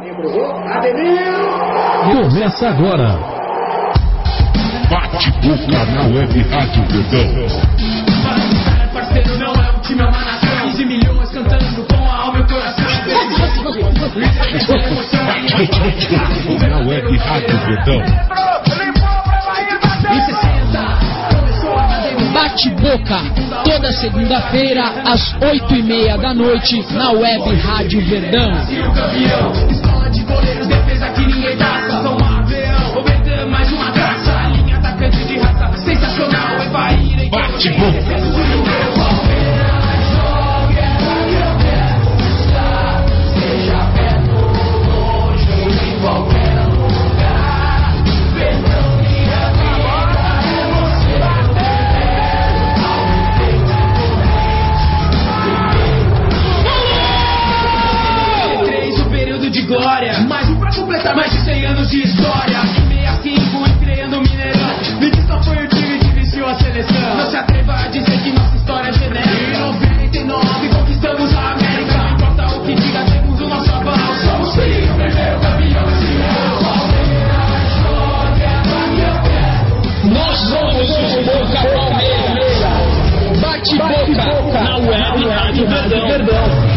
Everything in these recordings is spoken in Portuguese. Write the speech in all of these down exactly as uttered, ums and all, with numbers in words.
Começa agora. Bate-boca na Web Rádio Verdão. Parceiro, não é um time, é uma nação. quinze milhões cantando com a alma e o coração. Bate-boca na Web Rádio Verdão. Bate-boca, toda segunda-feira, às oito e meia da noite, na Web Rádio Verdão. Escola de goleiros, defesa que ninguém passa. São um avião, o Betão mais uma graça. Linha atacante de raça, sensacional. É Bahia em Bate-boca. de glória, mais um pra completar mais de cem anos de história. Em sessenta e cinco estreando no Mineirão, me diz qual foi o time que vestiu a seleção. Não se atreva a dizer que nossa história é genérica. Em noventa e nove conquistamos a América. Não importa o que diga, temos o nosso aval. Somos filhos, o primeiro campeão desse mundo. Nós somos o Boca Palmeiras. Bate-boca na Web Rádio Verdão.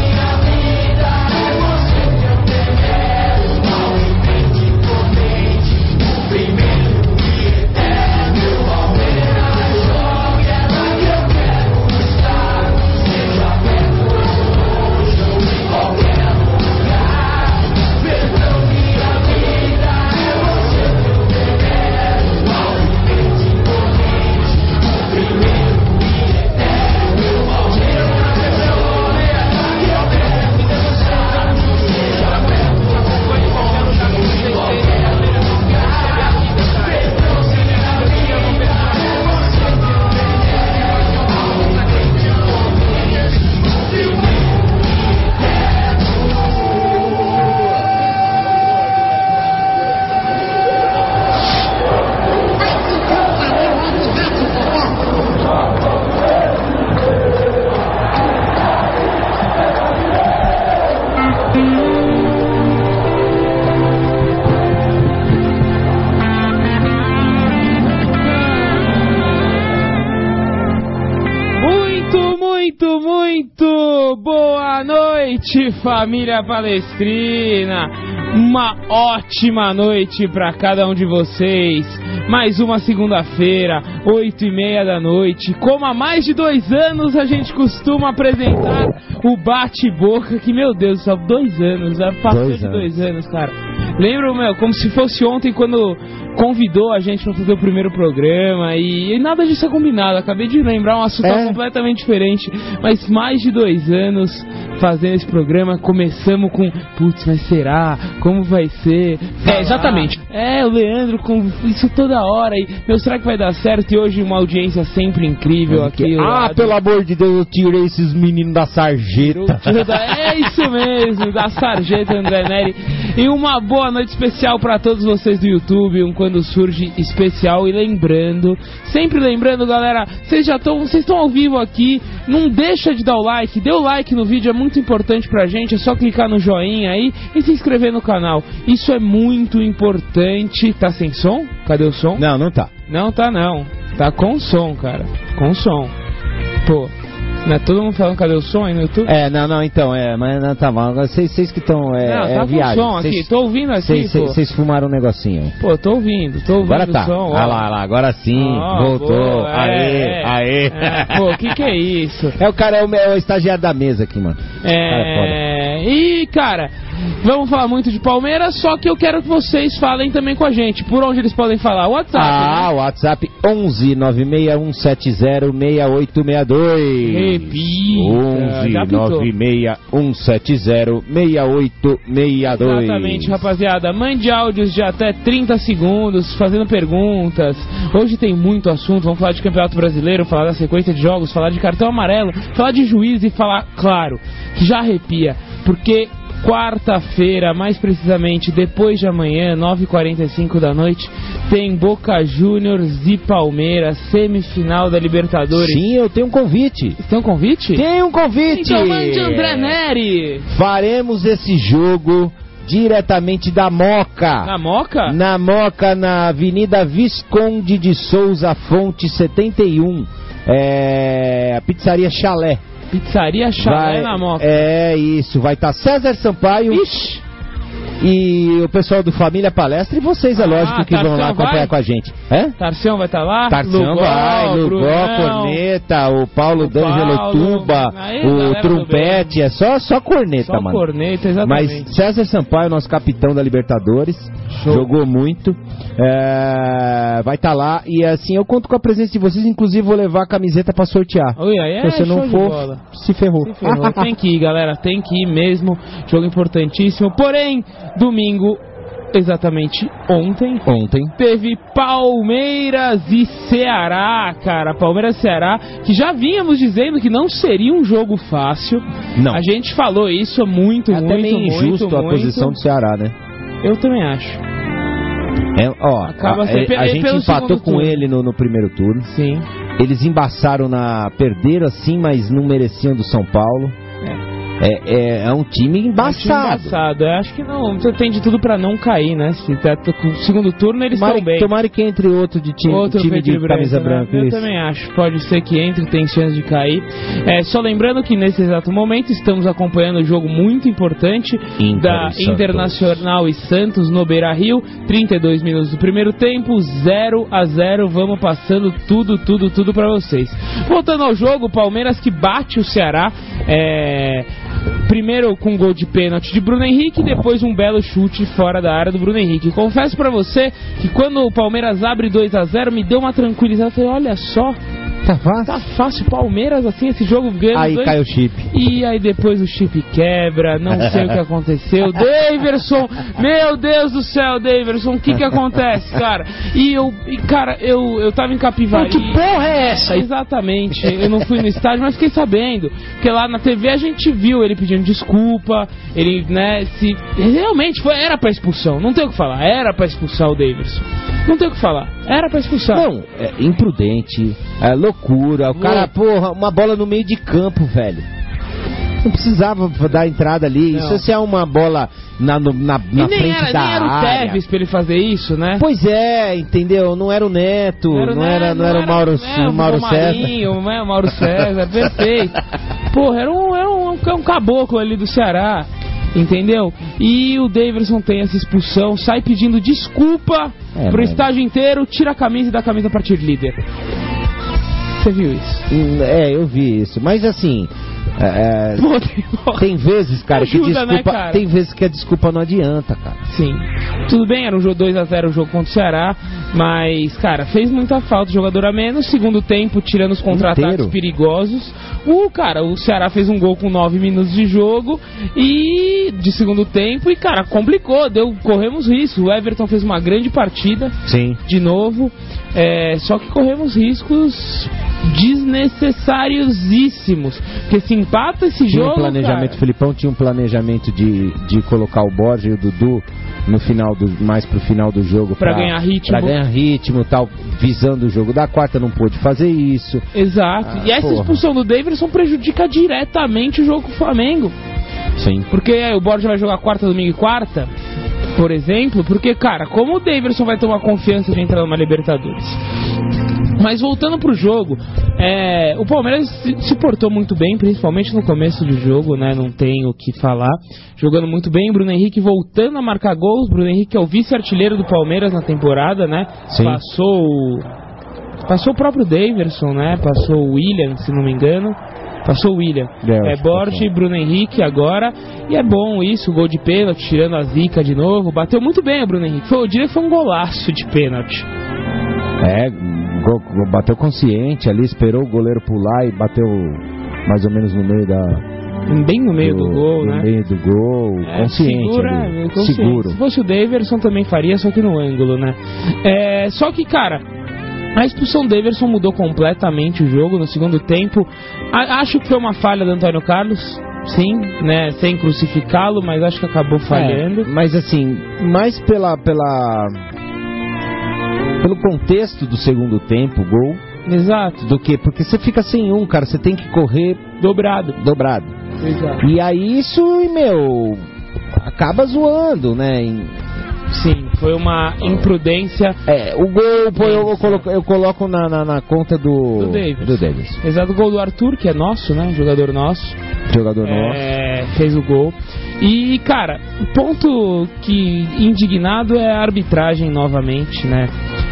Família Palestrina, uma ótima noite para cada um de vocês. Mais uma segunda-feira, oito e meia da noite. Como há mais de dois anos a gente costuma apresentar o Bate-Boca, que, meu Deus do céu, dois anos, já passou dois de anos. dois anos, cara. Lembro, meu, como se fosse ontem quando convidou a gente para fazer o primeiro programa e, e nada disso é combinado. Acabei de lembrar um assunto é. completamente diferente, mas mais de dois anos fazendo esse programa. Começamos com, putz, mas será? Como vai ser? Falar. É, exatamente. É, o Leandro com isso toda hora. E, meu, será que vai dar certo? E hoje uma audiência sempre incrível aqui. Ah, lado. Pelo amor de Deus, eu tirei esses meninos da sarjeta. É isso mesmo, da sarjeta André Neri. E uma boa noite especial para todos vocês do YouTube, um Quando Surge especial. E lembrando, sempre lembrando, galera, vocês já estão, vocês estão ao vivo aqui, não deixa de dar o like, dê o like no vídeo, é muito importante pra gente, é só clicar no joinha aí e se inscrever no canal. Isso é muito importante. Tá sem som? Cadê o som? Não, não tá. Não tá não. Tá com som, cara. Com som. Pô. Não é todo mundo falando cadê o som aí no YouTube? É, não, não, então, é, mas não tá mal. Vocês que estão, é, não, tá é com viagem. som aqui, cês, tô ouvindo aqui, cês, pô. Vocês fumaram um negocinho aí. Pô, tô ouvindo, tô ouvindo agora tá. o som. Olha lá, lá, agora sim, oh, voltou. Boa, aê, é, aê. É, pô, que que é isso? É o cara, é o, é o estagiário da mesa aqui, mano. É, cara, e, cara, vamos falar muito de Palmeiras, só que eu quero que vocês falem também com a gente. Por onde eles podem falar? O WhatsApp. Ah, né? o WhatsApp onze nove seis um sete zero seis oito seis dois. Repita. onze nove seis um sete zero seis oito seis dois. Exatamente, rapaziada. Mande áudios de até trinta segundos, fazendo perguntas. Hoje tem muito assunto. Vamos falar de Campeonato Brasileiro, falar da sequência de jogos, falar de cartão amarelo, falar de juiz e falar, claro, que já arrepia, porque quarta-feira, mais precisamente depois de amanhã, nove e quarenta e cinco da noite, tem Boca Juniors e Palmeiras, semifinal da Libertadores. Sim, eu tenho um convite. Tem um convite? Tem um convite! Então mande André Neri! Faremos esse jogo diretamente da Moca. Na Moca? Na Moca, na Avenida Visconde de Souza Fonte setenta e um. É, a pizzaria Chalé. Pizzaria Chalé vai, na Moca. É isso, vai estar tá César Sampaio. Ixi. E o pessoal do Família Palestra e vocês, é Ah, lógico, que vão lá acompanhar vai? com a gente. É? Tarcião vai estar tá lá? Tarcião Lugol, vai, Lugol, Brunão, corneta, o Paulo o D'Angelo Paulo, Tuba, aí, o galera trompete, é só, só corneta, Só mano. corneta, exatamente. Mas César Sampaio, nosso capitão da Libertadores, Show. jogou muito, é, vai estar tá lá e assim, eu conto com a presença de vocês, inclusive vou levar a camiseta pra sortear. Oi, aí é Se você não show de for, bola. se ferrou. Se ferrou. Tem que ir, galera, tem que ir mesmo. Jogo importantíssimo. Porém, domingo, exatamente ontem, Ontem. teve Palmeiras e Ceará, cara. Palmeiras e Ceará, que já vínhamos dizendo que não seria um jogo fácil. Não. A gente falou isso muito, É até muito, meio muito, injusto muito. a posição do Ceará, né? Eu também acho. É, ó, Acaba a, ser pe- a gente pelo empatou segundo com turno. ele no, no primeiro turno. Sim. Eles embaçaram na... Perderam assim, mas não mereciam do São Paulo. É, é, é um time embaçado. É um time embaçado. Eu acho que não. Você tem de tudo pra não cair, né? Se tá com o segundo turno, eles Tomara, estão bem. tomara que entre outro de time, Outro time de feito camisa branco, branca. né? Eu isso. também acho. Pode ser que entre, tem chance de cair. É, só lembrando que nesse exato momento estamos acompanhando um jogo muito importante Inter da e Santos. Internacional e Santos no Beira-Rio. trinta e dois minutos do primeiro tempo, zero a zero. Vamos passando tudo, tudo, tudo pra vocês. Voltando ao jogo, o Palmeiras que bate o Ceará. É... Primeiro com um gol de pênalti de Bruno Henrique, depois um belo chute fora da área do Bruno Henrique. Confesso pra você que quando o Palmeiras abre dois a zero, me deu uma tranquilizada. Eu falei, olha só, Tá fácil. tá fácil, Palmeiras assim, esse jogo ganha. Aí dois... cai o chip. E aí depois o chip quebra, não sei o que aconteceu. Daverson, meu Deus do céu, Daverson, o que que acontece, cara? E eu, e, cara, eu, eu tava em Capivari. Que porra é essa? Exatamente, eu não fui no estádio, mas fiquei sabendo. Porque lá na T V a gente viu ele pedindo desculpa, ele, né, se... Realmente, foi, era pra expulsão, não tem o que falar, era pra expulsar o Daverson. Não tem o que falar, era pra expulsar. Não, é imprudente, é loucura. O cara, porra, uma bola no meio de campo, velho. Não precisava dar entrada ali. Não. Isso se é uma bola na, no- na, E na nem frente era, da nem era o área. Tevez pra ele fazer isso, né? Pois é, entendeu? Não era o Neto, não era, o não Neto, era, não era o Mauro, é, o Mauro César. Marinho, né, o Mauro César, perfeito. Porra, era um, era um, um caboclo ali do Ceará, entendeu? E o Daverson tem essa expulsão, sai pedindo desculpa É, pro mano. estádio inteiro, tira a camisa e dá a camisa pra cheerleader. Você viu isso? Hum, É, eu vi isso. Mas assim, é, é, Pô, tem- tem vezes, cara, que Ajuda, né, desculpa. cara? Tem vezes que a desculpa não adianta, cara. Sim. Tudo bem, era um jogo dois a zero o jogo contra o Ceará, mas, cara, fez muita falta, jogador a menos, segundo tempo, tirando os contra-ataques Inteiro. perigosos. O, cara, o Ceará fez um gol com nove minutos de jogo e de segundo tempo e, cara, complicou, deu, corremos risco. O Everton fez uma grande partida, Sim. de novo, é, só que corremos riscos desnecessariosíssimos, porque se empata esse Tinha jogo, um planejamento, cara, Filipão tinha um planejamento de, de colocar o Borja e o Dudu no final do, mais pro final do jogo Pra ganhar ritmo. pra ganhar ritmo, tal, visando o jogo da quarta, não pôde fazer isso. exato, Ah, e essa porra. expulsão do Davidson prejudica diretamente o jogo com o Flamengo. Sim. Porque aí, o Borja vai jogar quarta, domingo e quarta, por exemplo, porque, cara, como o Davidson vai tomar confiança de entrar numa Libertadores? Mas voltando pro jogo, é, o Palmeiras se, se portou muito bem, principalmente no começo do jogo, né? Não tem o que falar. Jogando muito bem, Bruno Henrique voltando a marcar gols. Bruno Henrique é o vice-artilheiro do Palmeiras na temporada, né? Sim. Passou o- Passou o próprio Daverson, né? Passou o William, se não me engano. Passou o William. É, É, acho que Borja passou. e Bruno Henrique agora. E é bom isso, gol de pênalti, tirando a zica de novo. Bateu muito bem o Bruno Henrique. Foi, eu diria que foi um golaço de pênalti. É, gol- gol- bateu consciente ali, esperou o goleiro pular e bateu mais ou menos no meio da. Bem no meio do, gol, no né? meio do gol, É, consciente. segura, ali, consciente. Seguro. Se fosse o Daverson também faria, só que no ângulo, né? É, só que, cara, a expulsão do Daverson mudou completamente o jogo no segundo tempo. A- acho que foi uma falha do Antônio Carlos, sim, né? Sem crucificá-lo, mas acho que acabou falhando. É, mas assim, mais pela, pela pelo contexto do segundo tempo, gol, Exato, do que porque você fica sem um, cara, você tem que correr dobrado. dobrado. Exato. E aí isso, meu, acaba zoando, né? Em... Sim, foi uma imprudência. É, o gol pô, eu, eu coloco, eu coloco na, na, na conta do, do Davis. do Davis. Exato, o gol do Arthur, que é nosso, né? Jogador nosso. Jogador é, nosso. Fez o gol. E, cara, o ponto que indignado é a arbitragem novamente, né?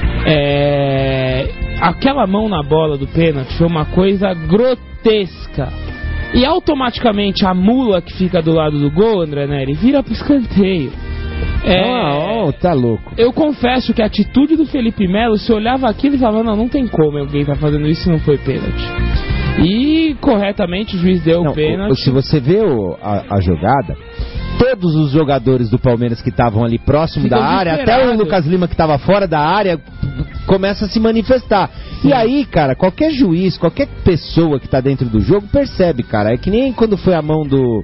É, aquela mão na bola do pênalti foi uma coisa grotesca. E automaticamente a mula que fica do lado do gol, André Neri, vira pro escanteio. É, oh, oh, tá louco. Eu confesso que a atitude do Felipe Melo, se olhava aquilo e falava, não, não tem como alguém tá fazendo isso e não foi pênalti. E corretamente o juiz deu o pênalti. Se você vê o, a, a jogada, todos os jogadores do Palmeiras que estavam ali próximo Ficam da área, até o Lucas Lima que estava fora da área, começa a se manifestar. Sim. E aí, cara, qualquer juiz, qualquer pessoa que tá dentro do jogo percebe, cara. É que nem quando foi a mão do...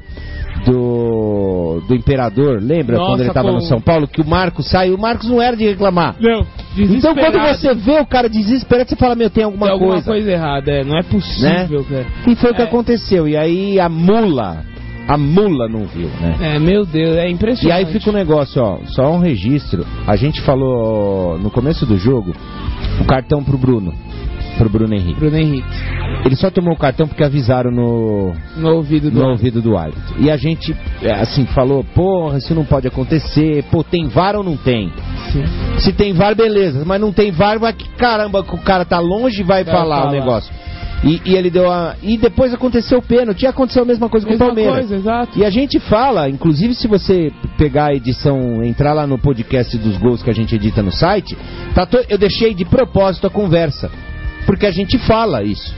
Do, do Imperador, lembra? Nossa, quando ele estava com... no São Paulo, que o Marcos saiu, o Marcos não era de reclamar. Não, então quando você vê o cara desesperado, você fala, meu, tem alguma, tem alguma coisa. coisa errada, é, não é possível, né? Cara. E foi o que é. aconteceu, e aí a mula, a mula não viu, né? É, meu Deus, é impressionante. E aí fica um negócio, ó, só um registro, a gente falou no começo do jogo, o cartão pro Bruno. Pro Bruno Henrique. Bruno Henrique. Ele só tomou o cartão porque avisaram no, no ouvido do no ouvido do árbitro. E a gente, assim, falou, porra, isso não pode acontecer. Pô, tem V A R ou não tem? Sim. Se tem V A R, beleza. Mas não tem V A R, vai que caramba, o cara tá longe e vai vai falar, falar o negócio. E, e ele deu a... E depois aconteceu o pênalti. E aconteceu a mesma coisa mesma com o Palmeiras. Coisa, exato. E a gente fala, inclusive se você pegar a edição, entrar lá no podcast dos gols que a gente edita no site, tá to... eu deixei de propósito a conversa. Porque a gente fala isso.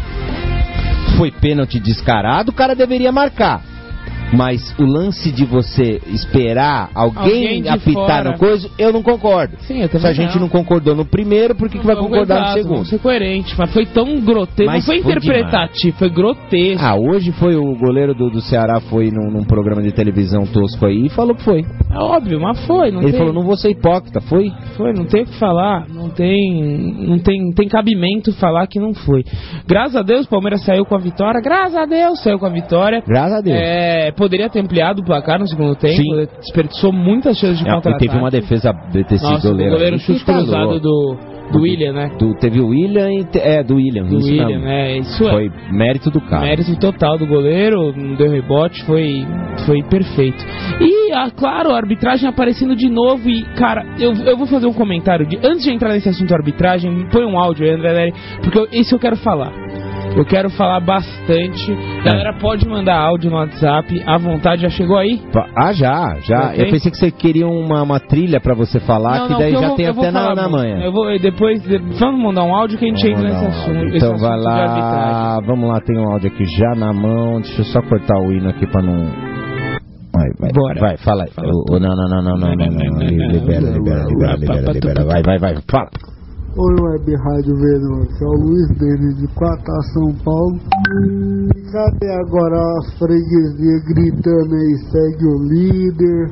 Foi pênalti descarado, o cara deveria marcar. Mas o lance de você esperar alguém, alguém apitar no coisa, eu não concordo. Sim, eu Se a gente não. não concordou no primeiro, por que, não, que vai concordar exato, no segundo? Vamos ser coerente, mas foi tão grotesco, mas não foi, foi interpretativo, demais. Foi grotesco. Ah, hoje foi o goleiro do, do Ceará, foi num, num programa de televisão tosco aí e falou que foi. É óbvio, mas foi. Não Ele tem... falou, não vou ser hipócrita, foi? Foi, não tem o que falar, não tem, não tem, tem cabimento falar que não foi. Graças a Deus o Palmeiras saiu com a vitória, graças a Deus saiu com a vitória. Graças a Deus. É, poderia ter ampliado o placar no segundo tempo. Sim. Desperdiçou muitas chances de é, contra-ataque. Teve uma defesa desse Nossa, goleiro. O goleiro aí, chute cruzado do, do William, né? Do, teve o William e te, é, do William. Do isso William, não. é. Isso foi é. mérito do cara. Mérito total do goleiro, não deu rebote, foi, foi perfeito. E, ah, claro, a arbitragem aparecendo de novo e, cara, eu, eu vou fazer um comentário. De, antes de entrar nesse assunto de arbitragem, põe um áudio aí, André Neri, porque eu, isso eu quero falar. Eu quero falar bastante. Galera, pode mandar áudio no WhatsApp à vontade. Já chegou aí? Ah, já, já. Okay. Eu pensei que você queria uma, uma trilha pra você falar, não, que não, daí que já vou, tem até na, na manhã. Eu vou depois. Vamos mandar um áudio que a gente entra nesse assunto. Então vai lá. Vamos lá, tem um áudio aqui já na mão. Deixa eu só cortar o hino aqui pra não. Vai, vai, Bora. Vai, fala aí. Fala oh, não, não, não, não, não, não, não. Libera, libera, libera, libera, libera. Vai, vai, vai. Fala. Oi, Web Rádio Verão, aqui é o Luiz Denis de Quatá, São Paulo. E cadê agora a freguesia gritando aí, segue o líder?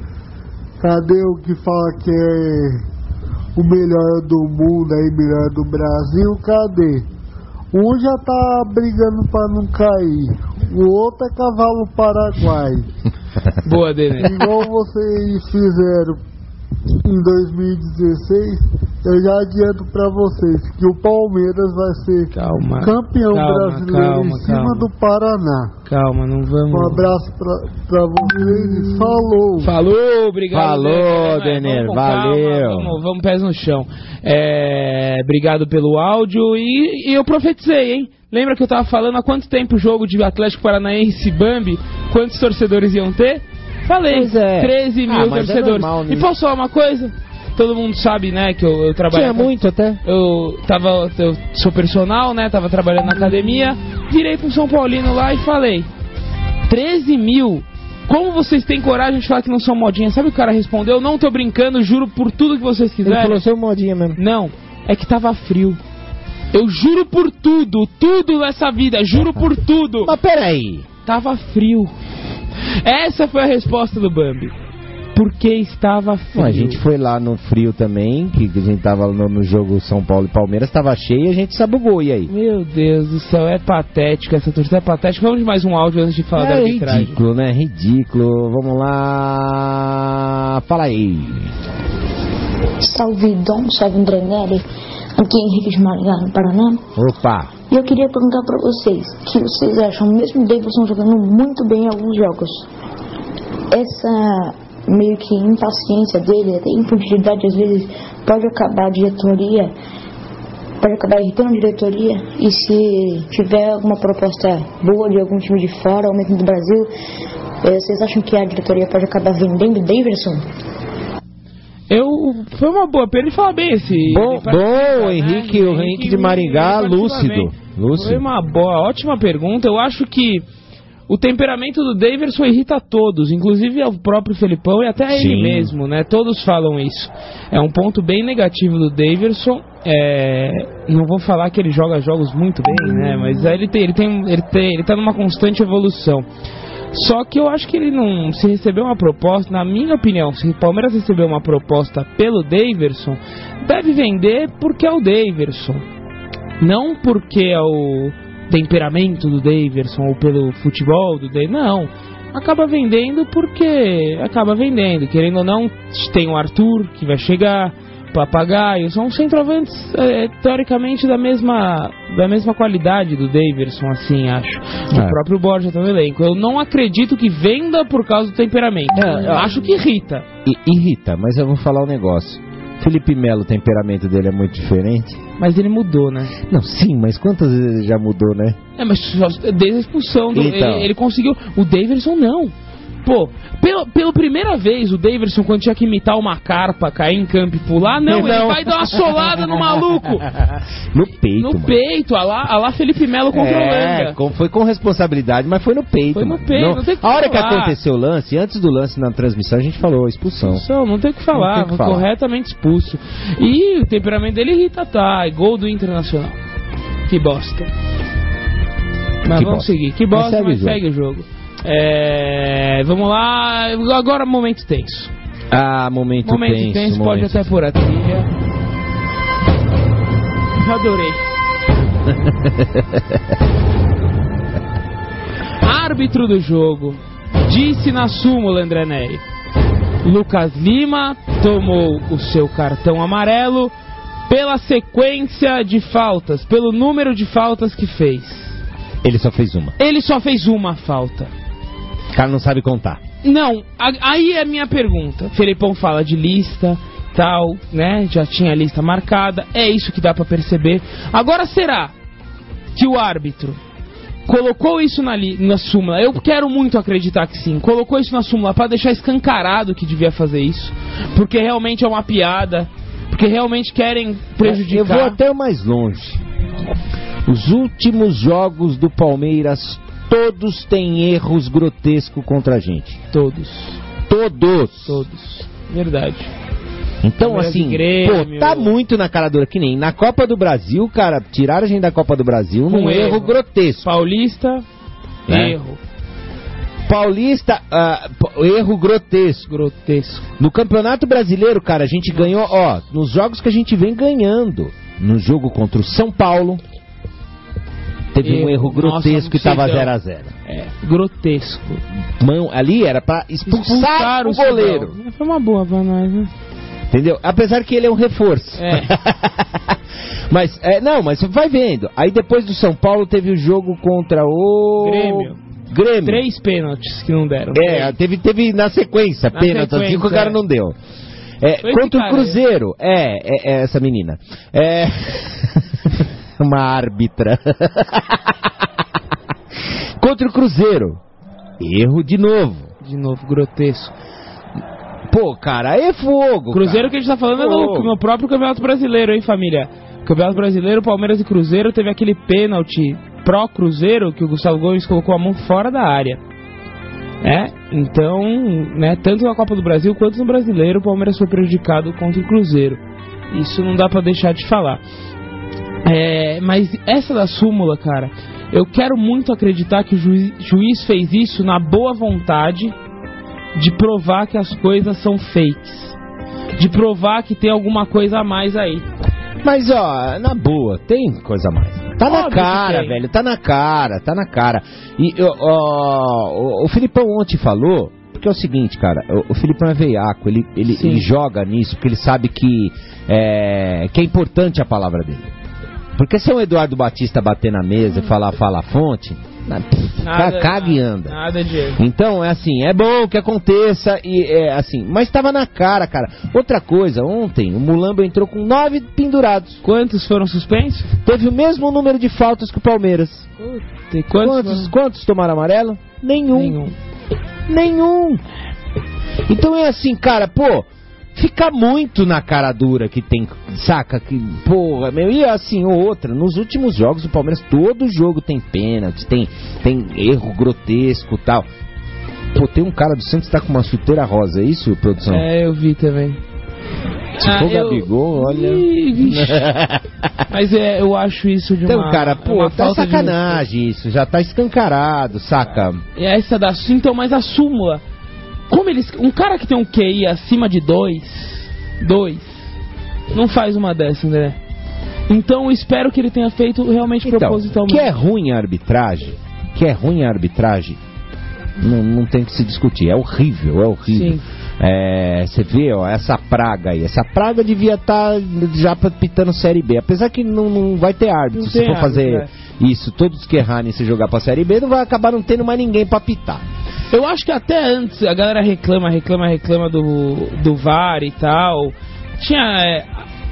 Cadê o que fala que é o melhor do mundo aí, melhor do Brasil? Cadê? Um já tá brigando pra não cair, o outro é cavalo paraguai. Boa, Denis. Igual vocês fizeram em dois mil e dezesseis, eu já adianto pra vocês que o Palmeiras vai ser calma, campeão calma, brasileiro calma, em cima calma. do Paraná. Calma, não vamos... Um abraço pra, pra vocês e falou! Falou, obrigado. Falou, Denner, valeu. Calma, vamos, vamos pés no chão. É, obrigado pelo áudio e, e eu profetizei, hein? Lembra que eu tava falando há quanto tempo o jogo de Atlético Paranaense e Bambi, quantos torcedores iam ter? Falei, é. treze mil ah, torcedores. É normal, né? E posso falar uma coisa? Todo mundo sabe, né, que eu, eu trabalho... Tinha muito até. Eu, tava, eu sou personal, né, tava trabalhando na academia, virei pro São Paulino lá e falei, treze mil, como vocês têm coragem de falar que não são modinha? Sabe o que o cara respondeu? Não tô brincando, juro por tudo que vocês quiserem. Ele falou, sou modinha mesmo. Não, é que tava frio. Eu juro por tudo, tudo nessa vida, juro por tudo. Mas peraí. Tava frio. Essa foi a resposta do Bambi. porque estava frio. Bom, a gente foi lá no frio também, que a gente tava no, no jogo São Paulo e Palmeiras, estava cheio e a gente sabugou, e aí? Meu Deus do céu, é patético, essa torcida é patética. Vamos de mais um áudio antes de falar é da arbitragem. Ridículo, né? Ridículo. Vamos lá. Fala aí. Salve Dom, salve André Neri, aqui é Henrique de Maringá, no Paraná. Opa! E eu queria perguntar pra vocês, o que vocês acham, mesmo o Davidson jogando muito bem em alguns jogos, essa meio que impaciência dele, até infantilidade às vezes, pode acabar a diretoria, pode acabar irritando a diretoria, e se tiver alguma proposta boa de algum time de fora ou mesmo do Brasil, vocês acham que a diretoria pode acabar vendendo o Davidson? Eu, foi uma boa, pra ele falar bem esse... Bom, bom Henrique, né? o Henrique de Maringá, lúcido. lúcido. Foi uma boa, ótima pergunta. Eu acho que o temperamento do Daverson irrita a todos, inclusive ao próprio Felipão e até a ele mesmo, né? Todos falam isso. É um ponto bem negativo do Daverson. É... Não vou falar que ele joga jogos muito bem, né? Mas ele tem, ele tem, ele tem, ele tá numa constante evolução. Só que eu acho que ele não... Se receber uma proposta, na minha opinião, se o Palmeiras receber uma proposta pelo Daverson, deve vender porque é o Daverson. Não porque é o temperamento do Daverson ou pelo futebol do Daverson. Não. Acaba vendendo porque... Acaba vendendo. Querendo ou não, tem o Arthur, que vai chegar... Papagaio, são centroavantes é, teoricamente da mesma, da mesma qualidade do Daverson, assim, acho. É. O próprio Borja tá no elenco. Eu não acredito que venda por causa do temperamento. É, eu acho que irrita. I, irrita, mas eu vou falar um negócio. Felipe Melo, o temperamento dele é muito diferente. Mas ele mudou, né? Não, sim, mas quantas vezes ele já mudou, né? É, mas desde a expulsão, do, então. ele, ele conseguiu. O Daverson não. Pô, pela, pela primeira vez o Daverson, quando tinha que imitar uma carpa, cair em campo e pular, não, não. ele vai dar uma solada no maluco. No peito, No mano. peito, a lá, a lá Felipe Melo contra o É, com, foi com responsabilidade, mas foi no peito. Foi no mano. peito, não, não tem que A hora falar. que aconteceu o lance, antes do lance na transmissão, a gente falou expulsão. Expulsão, não tem o que falar, que foi falar. corretamente expulso. E o temperamento dele irrita, tá, e gol do Internacional. Que bosta. Mas Que vamos bosta. seguir, que bosta, Mas segue mas o jogo. segue o jogo. É, vamos lá, agora momento tenso. Ah, momento, Momento tenso. tenso, momento pode até pôr a trilha. Adorei. Árbitro do jogo disse na súmula, André Neri: Lucas Lima tomou o seu cartão amarelo pela sequência de faltas, pelo número de faltas que fez. Ele só fez uma. Ele só fez uma falta. O cara não sabe contar. Não, a, aí é a minha pergunta. Felipão fala de lista, tal, né? Já tinha a lista marcada. É isso que dá pra perceber. Agora, será que o árbitro colocou isso na, li, na súmula? Eu quero muito acreditar que sim. Colocou isso na súmula pra deixar escancarado que devia fazer isso. Porque realmente é uma piada. Porque realmente querem prejudicar. Eu vou até mais longe. Os últimos jogos do Palmeiras, todos têm erros grotescos contra a gente. Todos. Todos. Todos. Verdade. Então, Palmeiras assim, e Grêmio. pô, tá muito na cara dura. Que nem na Copa do Brasil, cara, tiraram a gente da Copa do Brasil num Um erro. erro. grotesco. Paulista, Né? erro. Paulista, ah, p- erro grotesco. Grotesco. No Campeonato Brasileiro, cara, a gente ganhou, ó, nos jogos que a gente vem ganhando. No jogo contra o São Paulo, teve um Erro. erro grotesco Nossa, e tava Sidão. zero a zero. É, grotesco. Mão, ali era pra expulsar, o Sidão. goleiro. Foi uma boa pra nós, né? Entendeu? Apesar que ele é um reforço. É. Mas, é, não, mas vai vendo. Aí depois do São Paulo teve o jogo contra o... Grêmio. Grêmio. Três pênaltis que não deram. É, teve, teve na sequência, Na pênalti, assim sequência, que o cara é. não deu. É, Foi contra esse o cara Cruzeiro, é, é, é essa menina. É... Uma árbitra. Contra o Cruzeiro. Erro de novo. De novo, grotesco. Pô, cara, é fogo. Cruzeiro cara. que a gente tá falando é no, Fogo. no próprio Campeonato Brasileiro, hein, família? Campeonato Brasileiro, Palmeiras e Cruzeiro, teve aquele pênalti pró-Cruzeiro que o Gustavo Gomes colocou a mão fora da área. É, então, né, tanto na Copa do Brasil quanto no Brasileiro, o Palmeiras foi prejudicado contra o Cruzeiro. Isso não dá pra deixar de falar. É, mas essa da súmula, cara, eu quero muito acreditar que o juiz, juiz fez isso na boa vontade de provar que as coisas são fakes, de provar que tem alguma coisa a mais aí. Mas, ó, na boa, tem coisa a mais. Tá Óbvio na cara, velho, tá na cara, tá na cara. E ó, ó, o Filipão ontem falou, porque é o seguinte, cara, o, o Filipão é veiaco, ele, ele, ele joga nisso, porque ele sabe que é, que é importante a palavra dele. Porque se é o Eduardo Batista bater na mesa e falar, fala a fonte... Nada, caga e anda. Nada de... Então, é assim, é bom que aconteça e é assim, mas tava na cara, cara. Outra coisa, ontem o Mulambo entrou com nove pendurados. Quantos foram suspensos? Teve o mesmo número de faltas que o Palmeiras. Tem quantos, quantos, quantos tomaram amarelo? Nenhum. Nenhum. Nenhum. Então é assim, cara, pô, fica muito na cara dura que tem, saca? Que, porra, meu, e assim, outra, nos últimos jogos do Palmeiras, todo jogo tem pênalti, tem, tem erro grotesco e tal. Pô, tem um cara do Santos que tá com uma chuteira rosa, é isso, produção? É, eu vi também. Se ah, for eu... Gabigol, olha... Mas é, eu acho isso de uma... Então, cara, pô, uma tá falta sacanagem de... isso, já tá escancarado, saca? É essa da... Então, mas a súmula... Como eles... Um cara que tem um Q I acima de dois, dois, não faz uma dessa, André. Então eu espero que ele tenha feito realmente então, propositalmente. Que é ruim a arbitragem, que é ruim a arbitragem, não, não tem que se discutir. É horrível, é horrível. Sim. É, você vê, ó, essa praga aí. Essa praga devia estar tá já pitando Série B. Apesar que não, não vai ter árbitro. Não se for árbitro, fazer é. isso, todos que errarem se jogar pra Série B, não vai acabar não tendo mais ninguém pra pitar. Eu acho que até antes a galera reclama, reclama, reclama do, do V A R e tal. Tinha... É...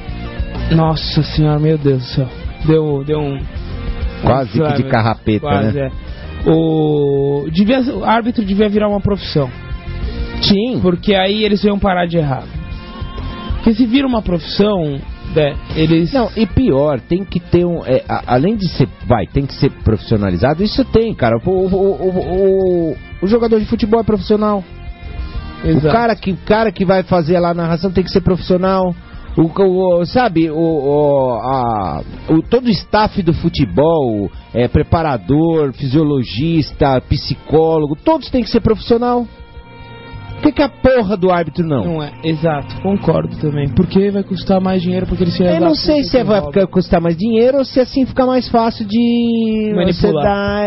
Nossa senhora, meu Deus do céu. Deu, deu um... Quase um que de carrapeta, quase, né? É. O... Devia, o árbitro devia virar uma profissão. Sim. Porque aí eles iam parar de errar. Porque se vira uma profissão... É, eles... Não, e pior, tem que ter um... É, a, além de ser... Vai, tem que ser profissionalizado. Isso tem, cara. O, o, o, o, o jogador de futebol é profissional. Exato. O cara que, o cara que vai fazer lá a narração tem que ser profissional. O, o, sabe, o, o, a, o, todo o staff do futebol, é, preparador, fisiologista, psicólogo, todos têm que ser profissional. Por que, que a porra do árbitro não? Não é, exato, concordo também. Porque vai custar mais dinheiro porque ele se Eu não sei se vai ficar, custar mais dinheiro ou se assim fica mais fácil de manipular. Você dar,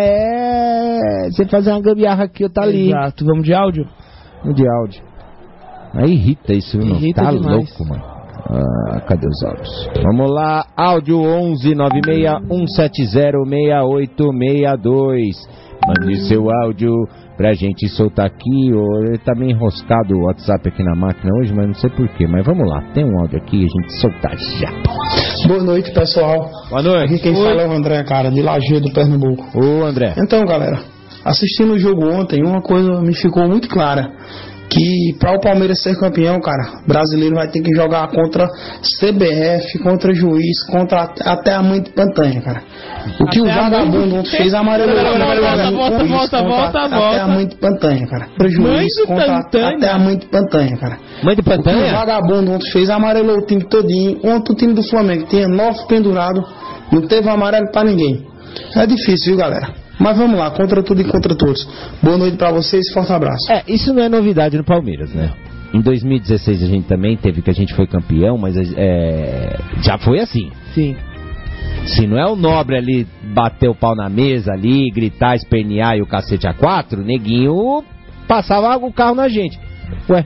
é, você fazer uma gambiarra aqui ou tá ali. Exato, vamos de áudio? Vamos de áudio. Aí irrita isso, irmão. Irrita Tá demais. louco, mano. Ah, cadê os áudios? Vamos lá, áudio onze nove seis um sete zero seis oito seis dois. Mande seu áudio pra gente soltar aqui. Ele tá meio enroscado o WhatsApp aqui na máquina hoje, mas não sei porquê. Mas vamos lá, tem um áudio aqui, a gente soltar já. Boa noite, pessoal. Boa noite. Aqui quem Oi. fala é o André, cara, de Lajeado, Pernambuco. Ô, André. Então, galera, assistindo o jogo ontem, uma coisa me ficou muito clara. Que para o Palmeiras ser campeão, cara, brasileiro vai ter que jogar contra C B F, contra juiz, contra até a mãe de Pantanha, cara. O que Até o vagabundo ontem fez amarelo. Volta, volta, volta, volta, Até volta. a mãe de Pantanha, cara. Prejuízo Mãe de contra Pantanha? até a mãe de Pantanha, cara. Mãe de O que o Pantanha? vagabundo ontem fez amarelou o time todinho. Ontem o time do Flamengo tinha nove pendurados, não teve amarelo pra ninguém. É difícil, viu, galera? Mas vamos lá, contra tudo e contra todos. Boa noite pra vocês, forte abraço. É, isso não é novidade no Palmeiras, né? Em dois mil e dezesseis a gente também teve que a gente foi campeão, mas é, já foi assim. Sim. Se não é o Nobre ali bater o pau na mesa ali, gritar, espernear e o cacete a quatro, o neguinho passava o carro na gente. Ué,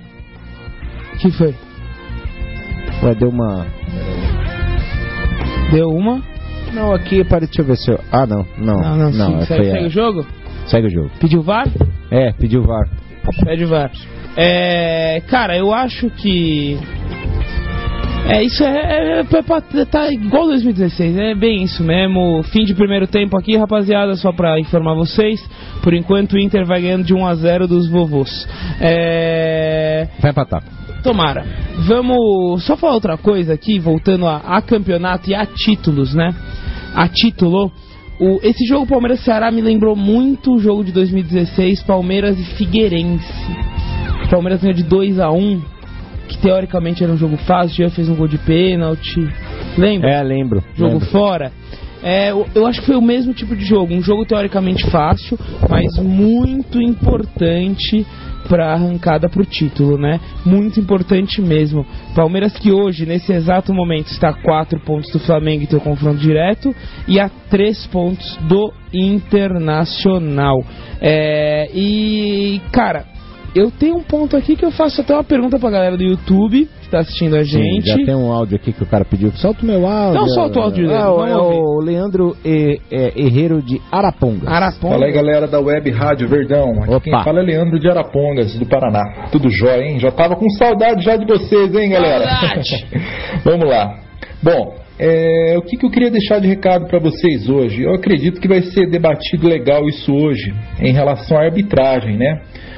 Que foi? ué, deu uma... Deu uma? Não, aqui, para, deixa eu ver se eu... Ah, não, não, Não, não, não, sim. foi Segue, a- segue o jogo? Segue o jogo. Pediu V A R? É, pediu o V A R. Pede V A R. É, cara, eu acho que... É, isso é, é, é pra- tá igual dois mil e dezesseis, é bem isso mesmo. Fim de primeiro tempo aqui, rapaziada, só pra informar vocês. Por enquanto o Inter vai ganhando de um a zero dos vovôs. É... Vai empatar. Tomara. Vamos só falar outra coisa aqui, voltando a, a campeonato e a títulos, né? A título. O, esse jogo Palmeiras-Ceará me lembrou muito o jogo de dois mil e dezesseis, Palmeiras e Figueirense. O Palmeiras ganhou de dois a um, que teoricamente era um jogo fácil, já fez um gol de pênalti. Lembra? É, lembro. Jogo lembro. fora. É, eu, eu acho que foi o mesmo tipo de jogo. Um jogo teoricamente fácil, mas muito importante para arrancada pro título, né? Muito importante mesmo. Palmeiras que hoje, nesse exato momento, está a quatro pontos do Flamengo em seu confronto direto e a três pontos do Internacional. É, e, cara, eu tenho um ponto aqui que eu faço até uma pergunta pra galera do YouTube que tá assistindo a gente. Sim, já tem um áudio aqui que o cara pediu. Solta o meu áudio. Não, solta o áudio dele. É, é o Leandro e, é, Herreiro de Arapongas. Arapongas. Fala aí, galera da Web Rádio Verdão. Aqui Opa. Quem fala é Leandro de Arapongas, do Paraná. Tudo jóia, hein? Já tava com saudade já de vocês, hein, galera? Saudade. Vamos lá. Bom, é, o que, que eu queria deixar de recado para vocês hoje? Eu acredito que vai ser debatido legal isso hoje, em relação à arbitragem, né?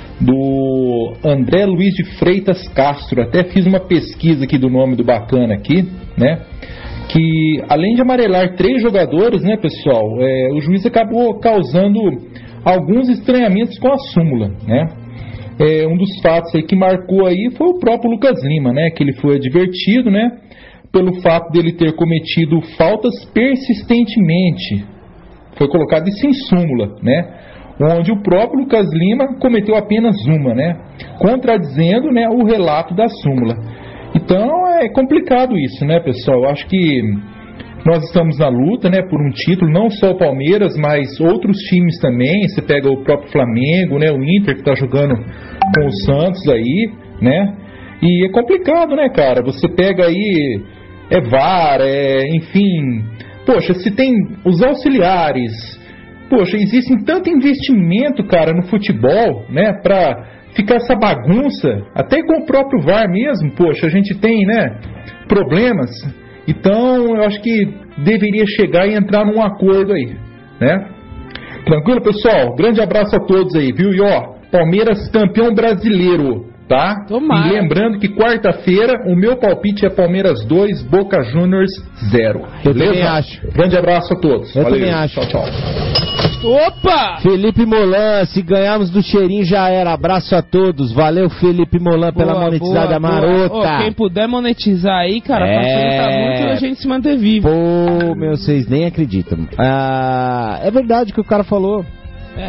Do André Luiz de Freitas Castro. Até fiz uma pesquisa aqui do nome do bacana aqui, né? Que além de amarelar três jogadores, né, pessoal, é, o juiz acabou causando alguns estranhamentos com a súmula, né? É, um dos fatos aí que marcou aí foi o próprio Lucas Lima, né? Que ele foi advertido, né? Pelo fato dele ter cometido faltas persistentemente. Foi colocado isso em súmula, né? Onde o próprio Lucas Lima cometeu apenas uma, né? Contradizendo, né, o relato da súmula. Então é complicado isso, né, pessoal? Eu acho que nós estamos na luta, né, por um título, não só o Palmeiras, mas outros times também. Você pega o próprio Flamengo, né, o Inter que está jogando com o Santos aí, né? E é complicado, né, cara? Você pega aí, é V A R, é, enfim... Poxa, se tem os auxiliares... Poxa, existe tanto investimento, cara, no futebol, né, pra ficar essa bagunça, até com o próprio V A R mesmo, poxa, a gente tem, né, problemas. Então, eu acho que deveria chegar e entrar num acordo aí, né? Tranquilo, pessoal? Grande abraço a todos aí, viu? E ó, Palmeiras campeão brasileiro, tá? Tomara. E lembrando que quarta-feira o meu palpite é Palmeiras dois, Boca Juniors zero. Eu Beleza? também acho. Grande abraço a todos. Eu Valeu. também acho. Tchau, tchau. Opa! Felipe Molan, se ganharmos do cheirinho já era. Abraço a todos. Valeu, Felipe Molan, pela Boa, monetizada boa, marota. boa. Ô, quem puder monetizar aí, cara, É. facilita muito a gente se manter vivo. Pô, meu, vocês nem acreditam. Ah, é verdade o que o cara falou. É.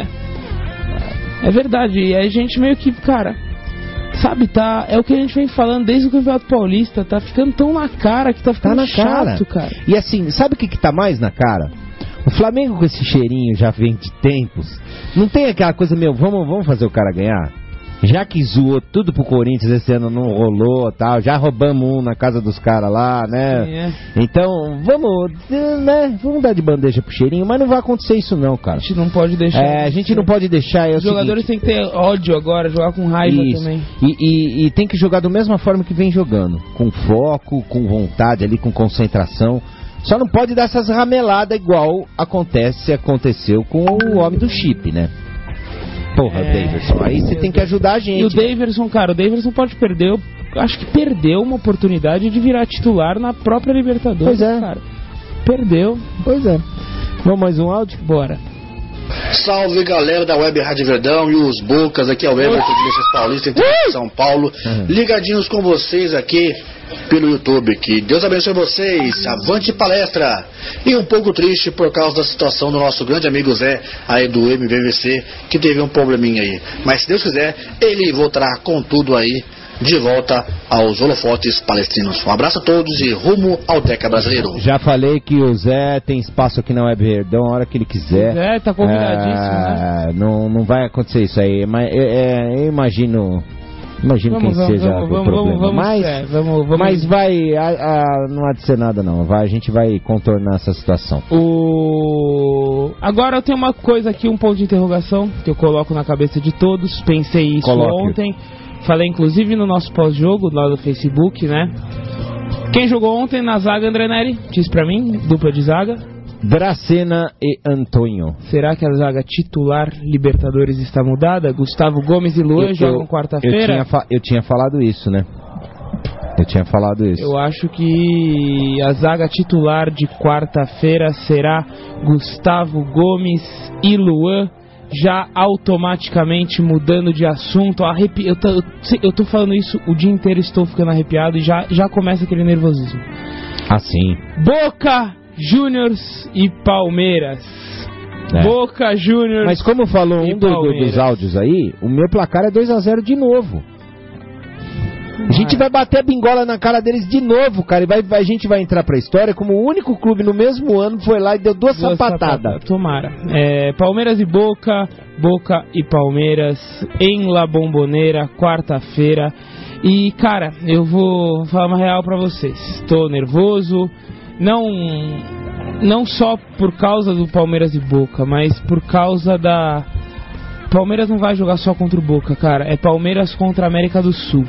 É verdade. E a gente meio que, cara, sabe, tá? É o que a gente vem falando desde o Campeonato Paulista. Tá ficando tão na cara que tá ficando Tá na chato, cara. cara. E assim, sabe o que que tá mais na cara? O Flamengo com esse cheirinho já vem de tempos. Não tem aquela coisa, meu, vamos, vamos fazer o cara ganhar? Já que zoou tudo pro Corinthians, esse ano não rolou, tal, já roubamos um na casa dos caras lá, né? Sim, é. Então, vamos, né? Vamos dar de bandeja pro cheirinho, mas não vai acontecer isso não, cara. A gente não pode deixar. É, a gente não pode deixar. É Os o jogadores seguinte, têm que ter ódio agora, jogar com raiva isso. também. E, e, e tem que jogar da mesma forma que vem jogando, com foco, com vontade ali, com concentração. Só não pode dar essas rameladas igual acontece, aconteceu com o homem do chip, né? Porra, É, Daverson, aí você tem que ajudar a gente. E o Daverson, cara, o Daverson pode perder, eu acho que perdeu uma oportunidade de virar titular na própria Libertadores, Pois é. cara. Perdeu. Pois é. Vamos mais um áudio? Bora. Salve, galera da Web Rádio Verdão e os Bocas, aqui é o Everton de Iglesias Paulista, em São Paulo, ligadinhos com vocês aqui pelo YouTube. Que Deus abençoe vocês, avante palestra. E um pouco triste por causa da situação do nosso grande amigo Zé, aí do M V V C, que teve um probleminha aí. Mas se Deus quiser, ele voltará com tudo aí, de volta aos holofotes palestrinos. Um abraço a todos e rumo ao Teca Brasileiro. Já falei que o Zé tem espaço aqui na Web Verdão a hora que ele quiser. O Zé tá convidadíssimo, é, né? não, não vai acontecer isso aí, mas é, é, eu imagino. Imagino Vamos, quem vamos, seja vamos, o vamos, problema. vamos, mas, é, vamos, vamos. mas vai. A, a, não há de ser nada, não. Vai, a gente vai contornar essa situação. O... Agora eu tenho uma coisa aqui, um ponto de interrogação que eu coloco na cabeça de todos. Pensei isso Coloque. ontem. Falei inclusive no nosso pós-jogo lá do Facebook, né? Quem jogou ontem na zaga, André Neri? Diz pra mim, dupla de zaga. Dracena e Antônio. Será que a zaga titular Libertadores está mudada? Gustavo Gomes e Luan Eu- jogam eu- quarta-feira? Eu tinha, fa- eu tinha falado isso, né? Eu tinha falado isso. Eu acho que a zaga titular de quarta-feira será Gustavo Gomes e Luan, já automaticamente mudando de assunto. Arrepi... eu, tô, eu tô falando isso o dia inteiro, estou ficando arrepiado e já, já começa aquele nervosismo. Assim. Boca Juniors e Palmeiras. É. Boca Juniors. Mas como falou um do, do, dos áudios aí, o meu placar é dois a zero de novo. A gente vai bater a bingola na cara deles de novo, cara. E vai, a gente vai entrar pra história como o único clube no mesmo ano foi lá e deu duas, duas sapatadas. Sapata. Tomara. É, Palmeiras e Boca, Boca e Palmeiras em La Bombonera, quarta-feira. E, cara, eu vou falar uma real pra vocês. Estou nervoso, não, não só por causa do Palmeiras e Boca, mas por causa da... Palmeiras não vai jogar só contra o Boca, cara. É Palmeiras contra a América do Sul.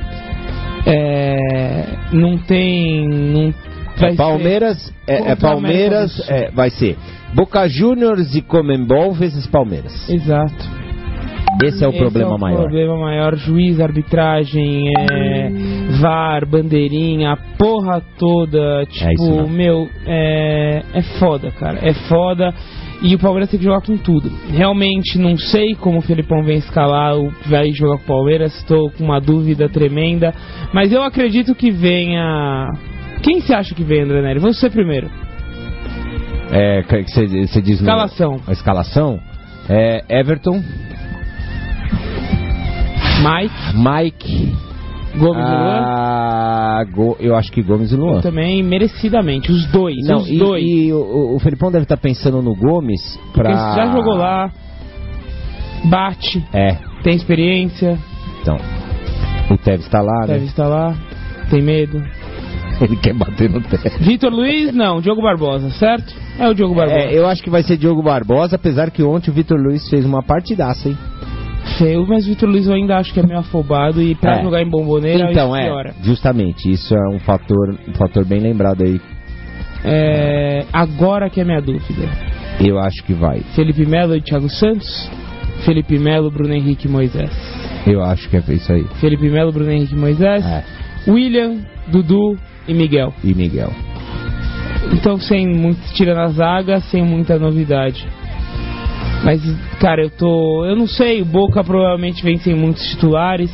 É, não tem. Não vai é Palmeiras, é, é Palmeiras, é, vai ser Boca Juniors e Comembol vezes Palmeiras. Exato. Esse é o Esse problema é o maior. problema maior. Juiz, arbitragem, é, V A R, bandeirinha, a porra toda. Tipo, é meu, é, é foda, cara. É foda. E o Palmeiras tem que jogar com tudo. Realmente não sei como o Felipão vem escalar, vai jogar com o Palmeiras, estou com uma dúvida tremenda. Mas eu acredito que venha... Quem você acha que vem, André Neri? Você primeiro. É, que você diz... Escalação. No, a escalação? É, Everton. Mike. Mike... Gomes ah, e Luan? Go, eu acho que Gomes e Luan. Eu também, merecidamente. Os dois. Não, os e, dois. E o, o Felipão deve estar pensando no Gomes pra... Porque já jogou lá. Bate. É. Tem experiência. Então. O Tevez está lá, o Tevez né? está lá. Tem medo. Ele quer bater no Tevez. Vitor Luiz, não. Diogo Barbosa, certo? É o Diogo Barbosa. É, eu acho que vai ser Diogo Barbosa, apesar que ontem o Vitor Luiz fez uma partidaça, hein? Sei, mas o Vitor Luiz eu ainda acho que é meio afobado e pra é. jogar em Bomboneira então, isso é, piora. Justamente, isso é um fator, um fator bem lembrado aí. É, agora que é minha dúvida. Eu acho que vai. Felipe Melo e Thiago Santos? Felipe Melo, Bruno Henrique e Moisés? Eu acho que é isso aí. Felipe Melo, Bruno Henrique e Moisés? É. William, Dudu e Miguel. E Miguel. Então sem muito tira na zaga, sem muita novidade. Mas, cara, eu tô... Eu não sei, o Boca provavelmente vem sem muitos titulares.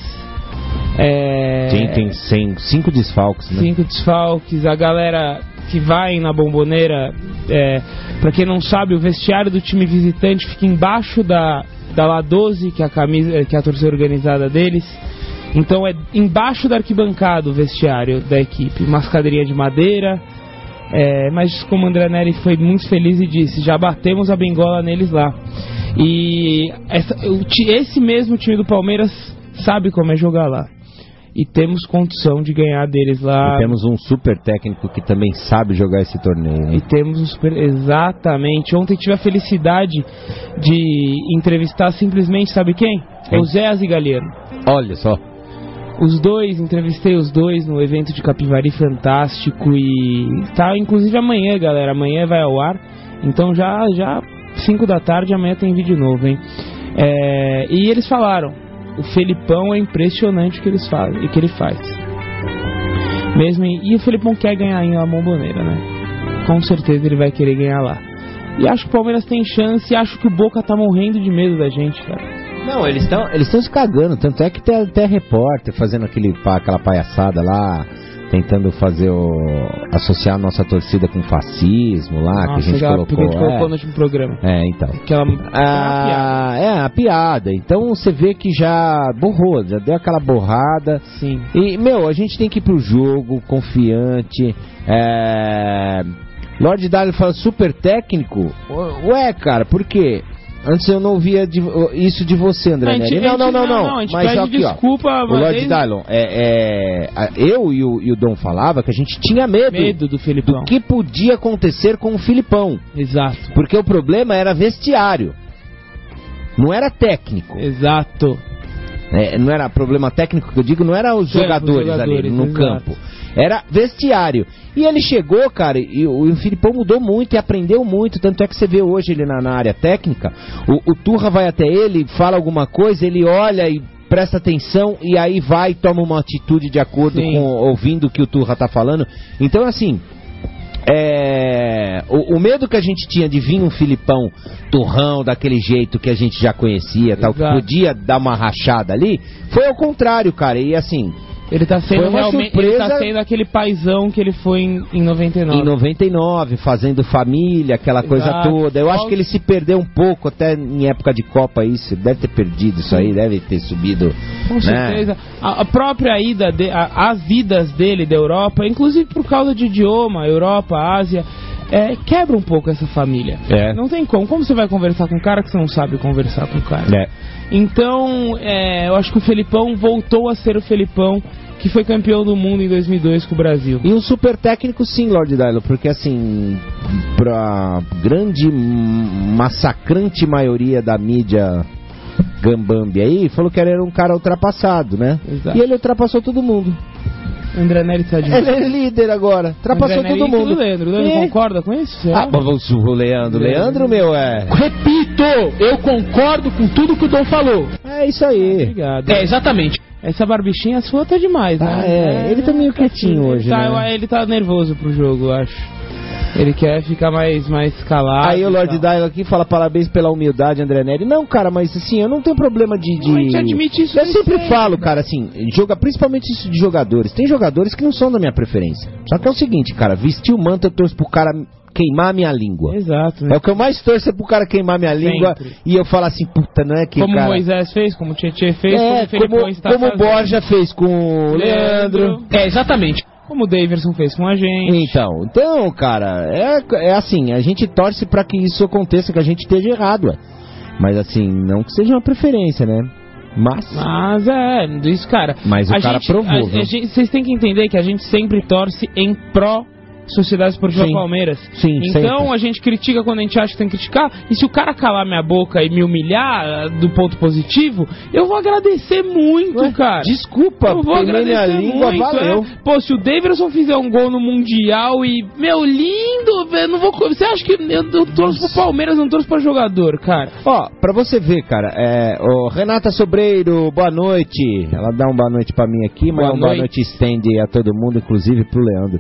É... Sim, tem sem, cinco desfalques, né? Cinco desfalques. A galera que vai na Bomboneira, é... pra quem não sabe, o vestiário do time visitante fica embaixo da, da La doze, que é a camisa, que é a torcida organizada deles. Então é embaixo da arquibancada o vestiário da equipe. Uma cadeirinha de madeira. É, mas como o André Neri foi muito feliz e disse, já batemos a bengola neles lá. E essa, esse mesmo time do Palmeiras sabe como é jogar lá. E temos condição de ganhar deles lá. E temos um super técnico que também sabe jogar esse torneio, né? E temos um super... Exatamente. Ontem tive a felicidade de entrevistar simplesmente, sabe quem? quem? O Zé Azigaliano. Olha só. Os dois, entrevistei os dois no evento de Capivari fantástico e tá, inclusive amanhã, galera, amanhã vai ao ar, então já, já cinco da tarde, amanhã tem vídeo novo, hein? É, e eles falaram, o Felipão é impressionante o que, eles fazem, o que ele faz. Mesmo, e o Felipão quer ganhar em La Bombonera, né? Com certeza ele vai querer ganhar lá. E acho que o Palmeiras tem chance e acho que o Boca tá morrendo de medo da gente, cara. Não, eles estão eles estão se cagando, tanto é que tem até repórter fazendo aquele, aquela palhaçada lá, tentando fazer o... associar a nossa torcida com fascismo lá, nossa, que a gente colocou. Que a gente colocou é, no último programa. É, então. Aquela, ah, é, a piada. Então você vê que já borrou, já deu aquela borrada. Sim. E, meu, a gente tem que ir pro jogo confiante. É... Lorde Dali fala super técnico. Ué, cara, por quê? Antes eu não ouvia de, isso de você, André Neri. Não, não, não, não. não, não Mas aqui, desculpa, ó, o Lord Dylon, é, é, eu e o, e o Dom falava que a gente tinha medo, medo do Filipão, do que podia acontecer com o Filipão. Exato. Porque o problema era vestiário, não era técnico. Exato. É, não era problema técnico que eu digo, não era os jogadores, os jogadores ali no exato. campo. Era vestiário. E ele chegou, cara, e o, o Filipão mudou muito e aprendeu muito. Tanto é que você vê hoje ele na, na área técnica. O, o Turra vai até ele, fala alguma coisa, ele olha e presta atenção e aí vai e toma uma atitude de acordo Sim. com ouvindo o que o Turra tá falando. Então, assim, é, o, o medo que a gente tinha de vir um Filipão turrão daquele jeito que a gente já conhecia, tal, que podia dar uma rachada ali, foi ao contrário, cara. E assim, Ele tá sendo Foi uma realmente, surpresa... ele tá sendo aquele paizão que ele foi em, em noventa e nove. Em noventa e nove, fazendo família, aquela Exato. coisa toda. Eu acho que ele se perdeu um pouco, até em época de Copa, isso. Deve ter perdido isso aí, deve ter subido. Com né? certeza. A, a própria ida, de, a, as idas dele da Europa, inclusive por causa de idioma, Europa, Ásia, é, quebra um pouco essa família. É. Não tem como. Como você vai conversar com um cara que você não sabe conversar com o cara? É. Então, é, eu acho que o Felipão voltou a ser o Felipão que foi campeão do mundo em dois mil e dois com o Brasil. E um super técnico, sim, Lord Dylo, porque assim, pra grande, massacrante maioria da mídia Gambambi aí, falou que ele era um cara ultrapassado, né? Exato. E ele ultrapassou todo mundo. André Neri tá de Ele é líder agora, ultrapassou André todo Neri mundo. E o Leandro, o Leandro É. concorda com isso? Será? Ah, mas o Leandro, Leandro, meu, é... Repito, eu concordo com tudo que o Dom falou. É isso aí. Obrigado. É, exatamente. Essa barbichinha sua tá demais, né? Ah, é. Ele tá meio quietinho hoje, tá, né? Ele tá nervoso pro jogo, eu acho. Ele quer ficar mais, mais calado. Aí o Lord e tal. Dylo aqui fala parabéns pela humildade, André Neri. Não, cara, mas assim, eu não tenho problema de... de... A gente admite isso Eu desde sempre sempre. falo, cara, assim, joga, principalmente isso de jogadores. Tem jogadores que não são da minha preferência. Só que é o seguinte, cara, vestir o manto eu torço pro cara queimar a minha língua. Exato, É né? o que eu mais torço é pro cara queimar minha língua e eu falo assim, puta, não é que Como cara... Moisés fez, como Tietê fez, É, como o Felipão como, está como o fazendo. Borja fez com o Leandro. É, exatamente. Como o Daverson fez com a gente. Então, então, cara, é, é assim, a gente torce pra que isso aconteça, que a gente esteja errado, ué. Mas assim, não que seja uma preferência, né? Mas... Mas é, isso, cara. Mas o a cara gente, provou, a- viu? a gente- Vocês têm que entender que a gente sempre torce em pró Sociedade Esportiva Sim. Palmeiras. Sim, então sempre. a gente critica quando a gente acha que tem que criticar. E se o cara calar minha boca e me humilhar ah, do ponto positivo, eu vou agradecer muito, Ué, cara. desculpa, eu vou queimei minha agradecer língua, muito, valeu. é. Pô, se o Davidson fizer um gol no Mundial e, meu, lindo, velho, não vou. Você acha que eu, eu torço pro Palmeiras, não torço pra jogador, cara? Ó, pra você ver, cara, é, ô, Renata Sobreiro, boa noite. Ela dá um boa noite pra mim aqui, mas Boa um boa noite. noite estende a todo mundo, inclusive pro Leandro.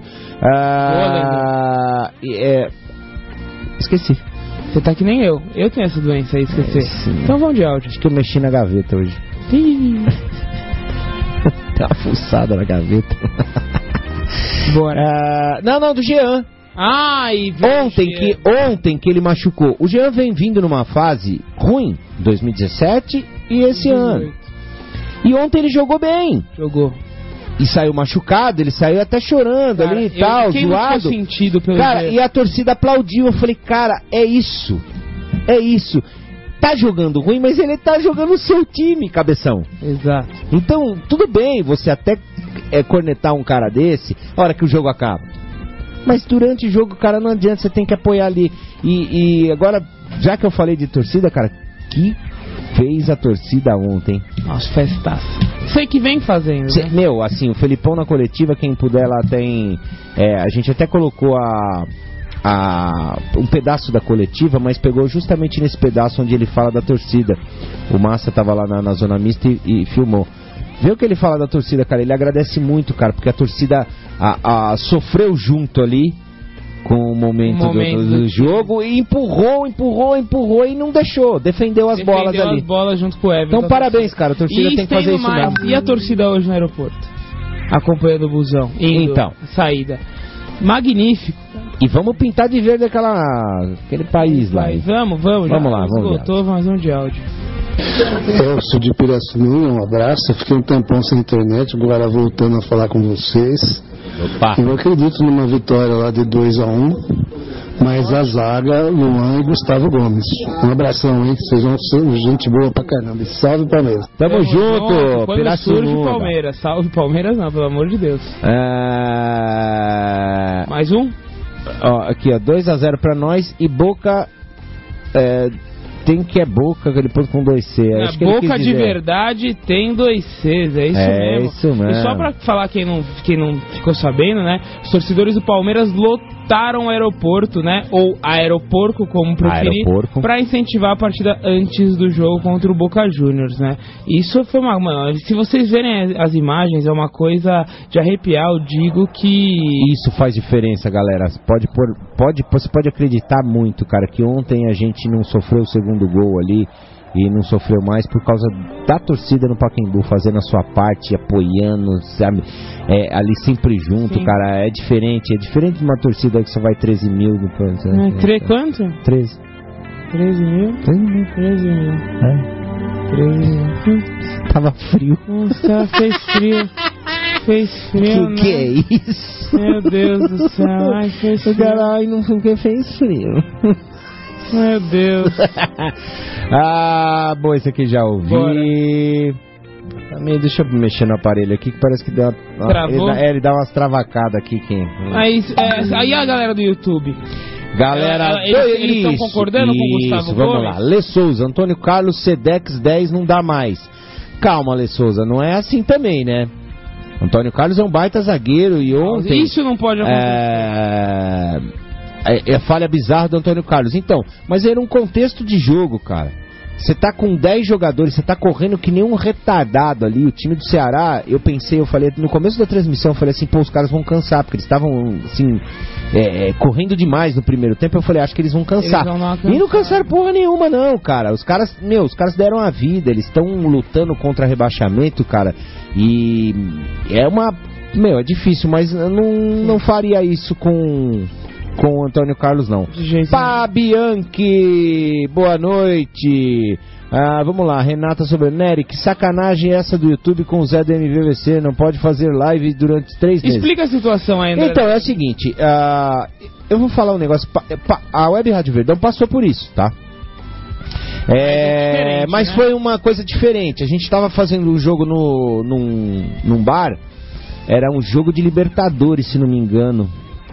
Ah, e, é, esqueci. Você tá que nem eu. Eu tenho essa doença aí, esquecer. É, sim. Então vamos de áudio. Acho que eu mexi na gaveta hoje. Ih, Tem uma fuçada na gaveta. bora. Ah, não, não, do Jean. Ai, Ontem que, ontem que ele machucou. O Jean vem vindo numa fase ruim, dois mil e dezessete e esse ano. E ontem ele jogou bem. Jogou. E saiu machucado, ele saiu até chorando Cara, ali e eu tal, fiquei muito zoado. sentido pelo Cara, Jean. e a torcida aplaudiu. Eu falei, cara, é isso. É isso. Tá jogando ruim, mas ele tá jogando o seu time, cabeção. Exato. Então, tudo bem você até é, cornetar um cara desse na hora que o jogo acaba. Mas durante o jogo, cara, não adianta, você tem que apoiar ali. E, e agora, já que eu falei de torcida, cara, que fez a torcida ontem? Nossa, festaça. Sei que vem fazendo, Cê, né? meu, assim, o Felipão na coletiva, quem puder lá tem... é, a gente até colocou a, a, um pedaço da coletiva, mas pegou justamente nesse pedaço onde ele fala da torcida. O Massa tava lá na, na zona mista e, e filmou. Vê o que ele fala da torcida, cara. Ele agradece muito, cara, porque a torcida a, a, sofreu junto ali com o momento, O momento do, do, do do jogo e empurrou, empurrou, empurrou e não deixou. Defendeu as Defendeu bolas ali. as bolas junto com o Everton. Então, parabéns, cara. A torcida E tem que fazer estendo isso mais. mesmo. E a torcida hoje no aeroporto? Acompanhando o busão. Indo, Então. Saída. Magnífico. E vamos pintar de verde aquela, aquele país lá. Vai, vamos, vamos. Vamos já lá, vamos ver. esgotou, mais um de áudio. Eu sou de Pirassununga, um abraço. Eu fiquei um tempão sem internet, agora voltando a falar com vocês. Opa. Eu acredito numa vitória lá de dois a um, mas a zaga, Luan e Gustavo Gomes. Um abração, hein? Vocês vão ser gente boa pra caramba. E salve Palmeiras. Tamo, Tamo junto, Quando Pirassununga. surge o Palmeiras. Salve Palmeiras não, pelo amor de Deus. É... Mais um? Ó, aqui, ó, dois a zero pra nós e Boca é, tem que é Boca, aquele ponto com dois C. Na Acho que ele boca quis de dizer. verdade tem dois Cs, é isso É mesmo. isso mesmo. E só pra falar quem não, quem não ficou sabendo, né? Os torcedores do Palmeiras lotaram o aeroporto, né? Ou aeroporco, como preferir, Aeroporco. pra incentivar a partida antes do jogo contra o Boca Juniors, né? Isso foi uma... Mano, se vocês verem as imagens, é uma coisa de arrepiar, eu digo que... Isso faz diferença, galera. Pode, pôr, pode, você pode acreditar muito, cara, que ontem a gente não sofreu o segundo gol ali e não sofreu mais por causa da torcida no Pacaembu, fazendo a sua parte, apoiando, sabe, é, ali sempre junto. Sim. Cara, é diferente, é diferente de uma torcida que só vai treze mil. Depois, é, tre- quanto? treze. treze mil? treze mil. treze mil. É. treze mil. Tava frio. Nossa, fez frio. Fez frio, que, né? Que é isso? Meu Deus do céu, ai, fez frio. Caralho, não porque fez frio. Meu Deus. Ah, bom, esse aqui já ouvi. Também, deixa eu mexer no aparelho aqui que parece que deu uma, Travou? Ele, é, ele dá umas travacadas aqui. Quem? Aí, é, aí a galera do YouTube. Galera, é, eles estão concordando isso, com o Gustavo vamos Gomes? lá. Lê Souza, Antônio Carlos, Sedex dez não dá mais. Calma, Lê Souza, não é assim também, né? Antônio Carlos é um baita zagueiro e ontem... Isso não pode acontecer. É... É, é falha bizarra do Antônio Carlos. Então, mas era um contexto de jogo, cara. Você tá com dez jogadores, você tá correndo que nem um retardado ali. O time do Ceará, eu pensei, eu falei, no começo da transmissão, eu falei assim, pô, os caras vão cansar, porque eles estavam, assim, é, é, correndo demais no primeiro tempo. Eu falei, acho que eles vão cansar. Eles vão e não cansaram porra nenhuma, não, cara. Os caras, meu, os caras deram a vida, eles estão lutando contra rebaixamento, cara. E é uma, meu, é difícil, mas eu não, não faria isso com... com o Antônio Carlos, não. Pá, Bianchi, boa noite. Ah, vamos lá, Renata Sobreneri, que sacanagem essa do YouTube com o Zé do M V V C, não pode fazer live durante três meses. Explica a situação aí, André. Então, é o seguinte, ah, eu vou falar um negócio, a Web Rádio Verdão passou por isso, tá? É, mas né? Foi uma coisa diferente. A gente estava fazendo um jogo no, num, num bar, era um jogo de Libertadores, se não me engano.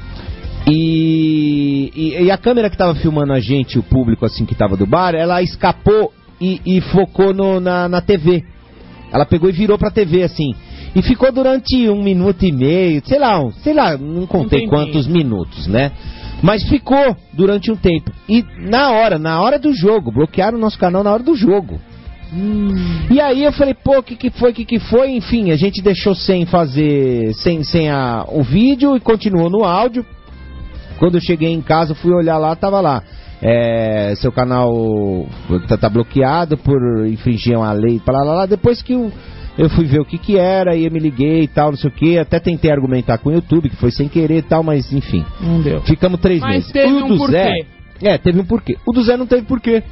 E, e, e a câmera que estava filmando a gente, o público assim que estava do bar, ela escapou e, e focou no, na, na T V. Ela pegou e virou pra T V assim. E ficou durante um minuto e meio, sei lá, um, sei lá, não contei um quantos minutos, né? Mas ficou durante um tempo. E na hora, na hora do jogo, bloquearam o nosso canal na hora do jogo. Hum. E aí eu falei, pô, o que que foi, o que que foi? Enfim, a gente deixou sem fazer, sem, sem a, o vídeo e continuou no áudio. Quando eu cheguei em casa, fui olhar lá, tava lá. É, seu canal tá, tá bloqueado por infringir uma lei, lá, lá, lá. Depois que eu, eu fui ver o que que era, e eu me liguei e tal, não sei o que. Até tentei argumentar com o YouTube, que foi sem querer e tal, mas enfim. Não deu. Ficamos três mas meses. Teve o do um Zé, porquê. É, teve um porquê. O do Zé não teve porquê.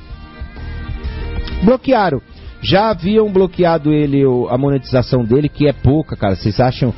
Bloquearam. Já haviam bloqueado ele, a monetização dele, que é pouca, cara. Vocês acham,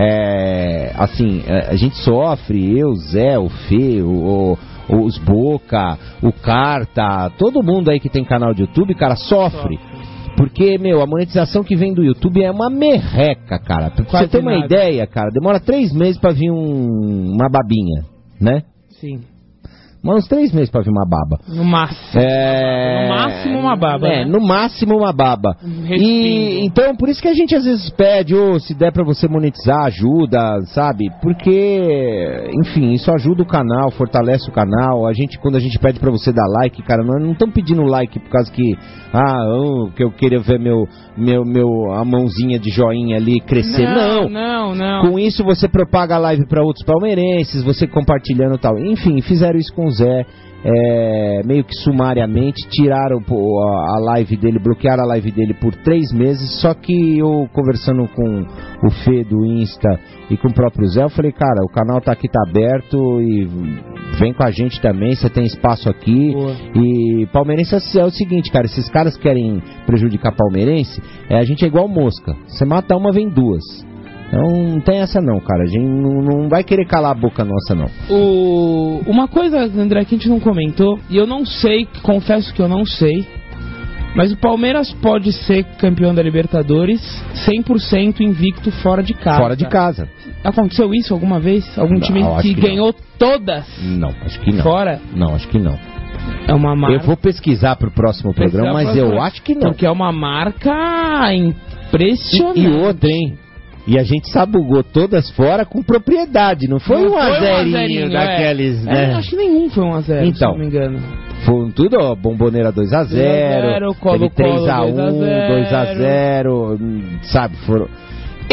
é, assim, a gente sofre, eu, Zé, o Fê, o, o, os Boca, o Carta, todo mundo aí que tem canal de YouTube, cara, sofre. Porque, meu, a monetização que vem do YouTube é uma merreca, cara. Pra você ter uma nada. ideia, cara, demora três meses pra vir um, uma babinha, né? Sim. Uns três meses pra vir uma baba. No máximo. É... No máximo uma baba. É, né? no máximo uma baba. Um e então, por isso que a gente às vezes pede, ou oh, se der pra você monetizar, ajuda, sabe? Porque, enfim, isso ajuda o canal, fortalece o canal. A gente, quando a gente pede pra você dar like, cara, nós não estamos pedindo like por causa que, ah, oh, que eu queria ver meu, meu, meu, a mãozinha de joinha ali crescer. Não, não, não, não. Com isso você propaga a live pra outros palmeirenses, você compartilhando e tal. Enfim, fizeram isso com o Zé, é, meio que sumariamente, tiraram a live dele, bloquearam a live dele por três meses, só que eu conversando com o Fê do Insta e com o próprio Zé, eu falei, cara, o canal tá aqui, tá aberto e vem com a gente também, você tem espaço aqui. Boa. E palmeirense é o seguinte, cara, esses caras querem prejudicar palmeirense, é, a gente é igual mosca, você mata uma, vem duas. Então não tem essa não, cara. A gente não, não vai querer calar a boca nossa, não. O... Uma coisa, André, que a gente não comentou, e eu não sei, confesso que eu não sei, mas o Palmeiras pode ser campeão da Libertadores cem por cento invicto fora de casa. Fora de casa. Aconteceu isso alguma vez? Algum não, time que, que ganhou não. todas? Não, acho que não. Fora? Não, acho que não. É uma marca... Eu vou pesquisar pro próximo programa, mas próximo... eu acho que não. Porque é uma marca impressionante. E, e outra, hein? E a gente sabugou todas fora com propriedade, não foi um a zerinho daqueles, é. né? É, acho que nenhum foi um a zero, então, se não me engano. Foi tudo, ó, Bomboneira dois a zero, teve três a um, dois a zero, sabe, foram... E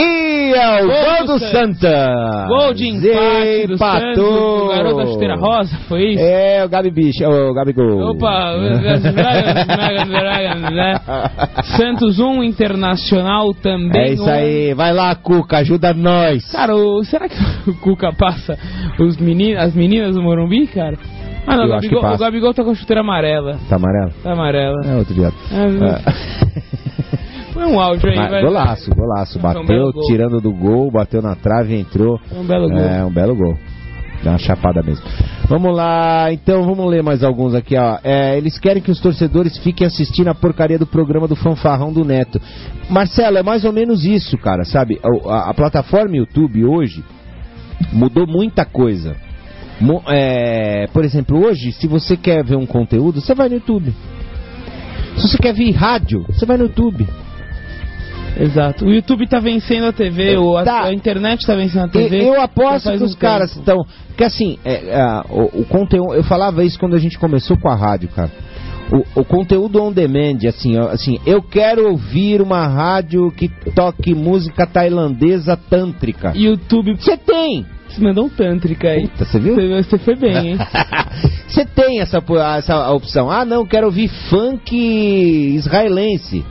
aí é o Gol gol do do Santa. Gol de empate do Santos, Empatou. o garoto da chuteira rosa, foi isso? É, o Gabi Bicho, o Gabigol. Opa! Santos um, Internacional também. É isso um. aí, vai lá, Cuca, ajuda nós. Cara, o- será que o Cuca passa os meni- as meninas do Morumbi, cara? Ah, não, Eu o acho que Gabigol, passa. o Gabigol tá com a chuteira amarela. Tá amarelo? Tá amarela. É outro viado. É, Foi um áudio aí, Mas, vai. golaço, golaço. Foi um Bateu, belo gol. tirando do gol, bateu na trave, entrou. Foi um belo gol. É, um belo gol. Dá uma chapada mesmo. Vamos lá, então vamos ler mais alguns aqui, ó. É, eles querem que os torcedores fiquem assistindo a porcaria do programa do Fanfarrão do Neto. Marcelo, é mais ou menos isso, cara, sabe? A, a- a plataforma YouTube hoje mudou muita coisa. Mo- é, por exemplo, hoje, se você quer ver um conteúdo, você vai no YouTube. Se você quer ver rádio, você vai no YouTube. Exato. O YouTube tá vencendo a T V, ou a, Tá. a internet tá vencendo a T V. E- Eu já aposto faz que um os caras tempo. estão. Porque assim, é, é, o, o conteúdo. Eu falava isso quando a gente começou com a rádio, cara. O, o conteúdo on demand, assim, ó, assim, eu quero ouvir uma rádio que toque música tailandesa tântrica. YouTube. Você tem! Você mandou um tântrica aí. Puta, você viu? Você, você foi bem, hein? Você tem essa, po- essa opção. Ah, não, quero ouvir funk israelense.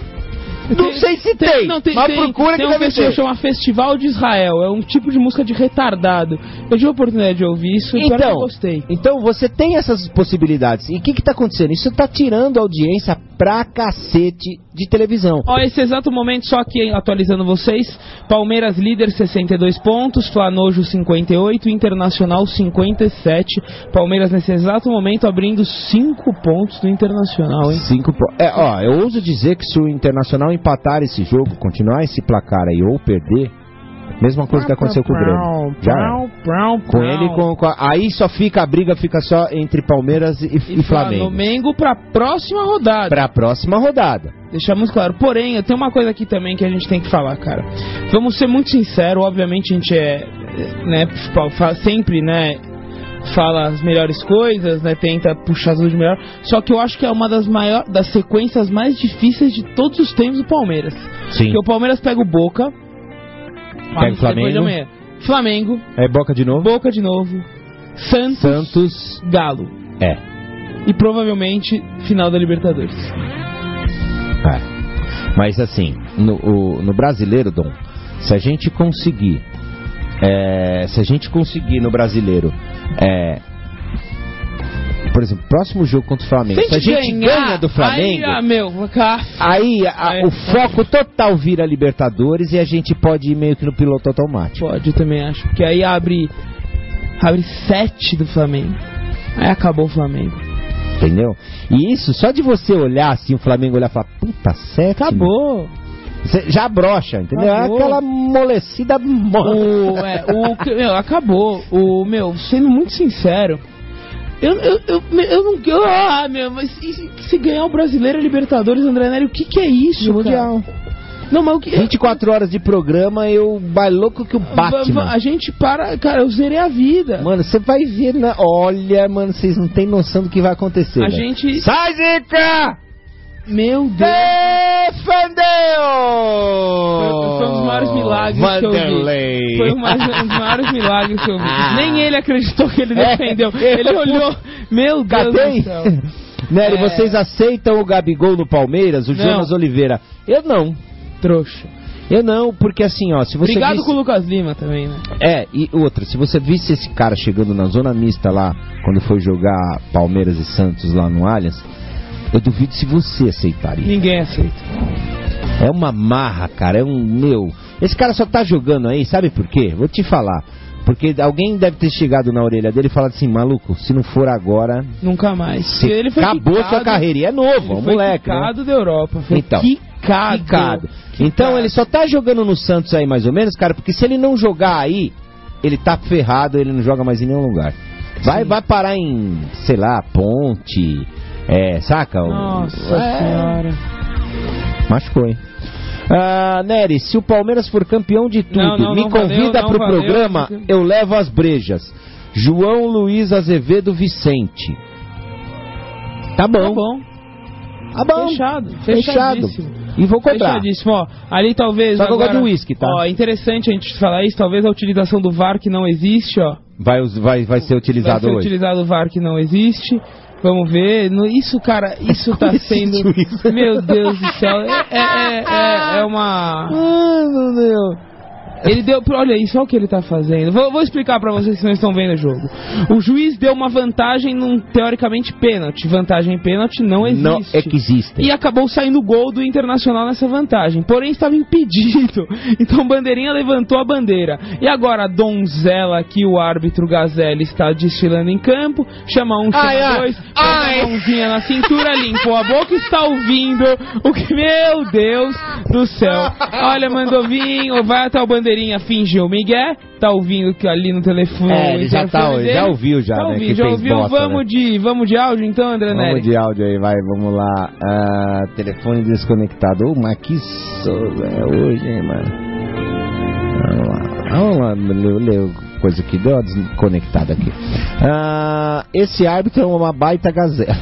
Não sei se tem, não, tem, mas tem, procura tem que um deve festival ter. chama Festival de Israel. É um tipo de música de retardado. Eu tive a oportunidade de ouvir isso e pior que eu Então, gostei. então você tem essas possibilidades. E o que que tá acontecendo? Isso tá tirando audiência pra cacete de televisão. Ó, esse exato momento, só aqui atualizando vocês, Palmeiras líder sessenta e dois pontos, Flanojo cinquenta e oito, Internacional cinquenta e sete. Palmeiras nesse exato momento abrindo cinco pontos do Internacional, hein? Cinco po- é, ó, eu ouso dizer que se o Internacional empatar esse jogo, continuar esse placar aí ou perder, mesma coisa que aconteceu com o Grêmio. Já era. Com ele, com, com a- aí só fica a briga, fica só entre Palmeiras e, e E Flamengo. Flamengo pra próxima rodada. Pra próxima rodada. Deixamos claro. Porém, eu tenho uma coisa aqui também que a gente tem que falar, cara. Vamos ser muito sinceros, obviamente a gente é, é, né, fa- fa- sempre, né, fala as melhores coisas, né, tenta puxar tudo de melhor. Só que eu acho que é uma das maiores, das sequências mais difíceis de todos os tempos do Palmeiras. Sim. Porque o Palmeiras pega o Boca, Pega o depois Flamengo. de amanhã. Flamengo, É Boca de novo? Boca de novo, Santos, Santos. Galo. É. E provavelmente final da Libertadores. É. Mas assim, no, o- no brasileiro, Dom, se a gente conseguir, é, se a gente conseguir no brasileiro, é, por exemplo, próximo jogo contra o Flamengo, se a gente ganha do Flamengo, Aí, ah, meu, cara. aí a- É. o foco total vira Libertadores e a gente pode ir meio que no piloto automático. Pode, eu também acho. Porque aí abre. Abre sete do Flamengo. Aí acabou o Flamengo. Entendeu? E isso, só de você olhar assim, o Flamengo olhar e falar, puta, sete. Acabou. Você já brocha, entendeu? É Acabou. aquela molecida morta. O, é, o, que- meu, acabou. O, meu, sendo muito sincero. Eu, eu, eu, eu não. eu- ah, meu, mas e se, se ganhar o Brasileiro e a Libertadores, André Nery, o que que é isso, Mundial. cara? Não, mas o que. vinte e quatro horas de programa, eu mais louco que o Batman. A gente para. Cara, eu zerei a vida. Mano, você vai ver na... Olha, mano, vocês não têm noção do que vai acontecer. A velho. gente. Sai, Zica! Meu Deus! Defendeu! Foi, foi um dos maiores milagres que eu Vanderlei. vi. Foi um, mais- um dos maiores milagres que eu vi. Nem ele acreditou que ele É. defendeu. Ele olhou. Meu Deus Cadê? do céu. Nery, É. vocês aceitam o Gabigol no Palmeiras? O Não. Jonas Oliveira? Eu não. Trouxa. Eu não, porque assim, ó, se você Obrigado visse... com o Lucas Lima também, né? É, e outra, se você visse esse cara chegando na zona mista lá, quando foi jogar Palmeiras e Santos lá no Allianz, eu duvido se você aceitaria. Ninguém aceita. É uma marra, cara, é um, meu... Esse cara só tá jogando aí, sabe por quê? Vou te falar. Porque alguém deve ter chegado na orelha dele e falado assim, maluco, se não for agora, Nunca mais. você Ele foi acabou quicado, sua carreira. E é novo, é Ele um foi moleque, né? quicado da Europa. Foi Então, quicado. Quicado. Então ele só tá jogando no Santos aí mais ou menos, cara, porque se ele não jogar aí, ele tá ferrado, ele não joga mais em nenhum lugar. Vai, vai parar em, sei lá, Ponte, é, saca? Nossa É, senhora. machucou, hein? Ah, Nery, se o Palmeiras for campeão de tudo, Não, não, me não convida valeu, não pro valeu, programa, não- eu levo as brejas. João Luiz Azevedo Vicente. Tá bom. Tá bom. Tá bom. Fechado. Fechado. Fechadíssimo. E vou cobrar. Fechadíssimo, ó. Ali talvez. Só que eu agora, gosto de uísque, tá? Ó, é interessante a gente falar isso. Talvez a utilização do V A R que não existe, ó. Vai, vai, vai ser utilizado Vai ser hoje. utilizado o V A R que não existe. Vamos ver. No, isso, cara, isso tá sendo. Isso? Meu Deus do céu. É, é, é, é uma. Ai, meu Deus. Ele deu. Olha isso, olha o que ele tá fazendo. Vou, vou explicar pra vocês que não estão vendo o jogo. O juiz deu uma vantagem num, teoricamente, pênalti. Vantagem em pênalti não existe. Não existe. E acabou saindo gol do Internacional nessa vantagem. Porém, estava impedido. Então, o Bandeirinha levantou a bandeira. E agora, a donzela aqui, o árbitro Gazelli, está desfilando em campo. Chama um, chama ai, dois. ai, põe a mãozinha na cintura, limpou a boca e está ouvindo o que... Meu Deus do céu. Olha, mandou vir, ou vai até o Bandeirinha. Fingiu o Miguel, tá ouvindo que ali no telefone. É, ele já, tá, dele, já ouviu já, tá né? ouvindo, Que já fez ouviu. bosta, vamos, né? de, vamos de áudio então, André Nery? Vamos de áudio aí, vai, vamos lá. Uh, telefone desconectado. Ô, mas que sono é hoje, hein, mano? Vamos lá. Vamos lá, leu, leu coisa aqui, deu uma desconectada aqui. Uh, esse árbitro é uma baita gazela.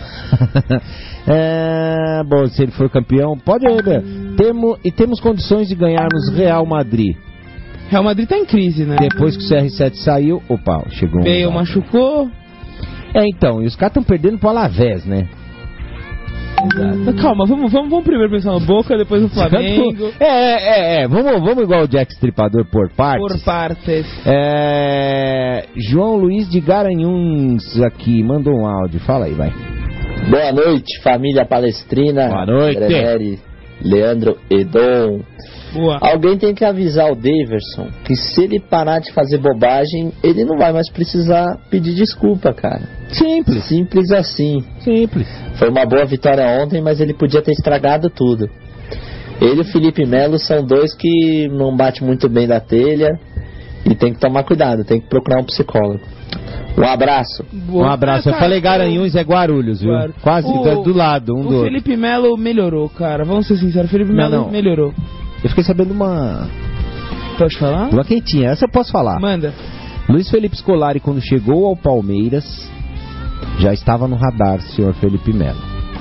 É, bom, se ele for campeão, pode ir, né? Temo, e temos condições de ganharmos Real Madrid. Real Madrid tá em crise, né? Depois que o C R sete saiu, opa, chegou um... Veio, machucou. É, então, e os caras estão perdendo pro Alavés, né? Exato. Calma, vamos, vamos, vamos primeiro pensar no Boca, depois no Flamengo. É, é, é, vamos, vamos igual o Jack Stripador por partes. Por partes. É, João Luiz de Garanhuns aqui, mandou um áudio, fala aí, vai. Boa noite, família palestrina. Boa noite. Greneri, Leandro Edon. Boa. Alguém tem que avisar o Daverson que se ele parar de fazer bobagem, ele não vai mais precisar pedir desculpa, cara. Simples. Simples assim. Simples. Foi uma boa vitória ontem, mas ele podia ter estragado tudo. Ele e o Felipe Melo são dois que não batem muito bem da telha e tem que tomar cuidado, tem que procurar um psicólogo. Um abraço. Um abraço. Eu falei Garanhuns, é Guarulhos, viu? Guarulhos. Quase O- do lado, um do O outro. Felipe Melo melhorou, cara. Vamos ser sinceros, o Felipe Não, Melo não. melhorou. Eu fiquei sabendo uma... Pode falar? Uma quentinha, essa eu posso falar. Manda. Luiz Felipe Scolari, quando chegou ao Palmeiras, já estava no radar, senhor Felipe Melo.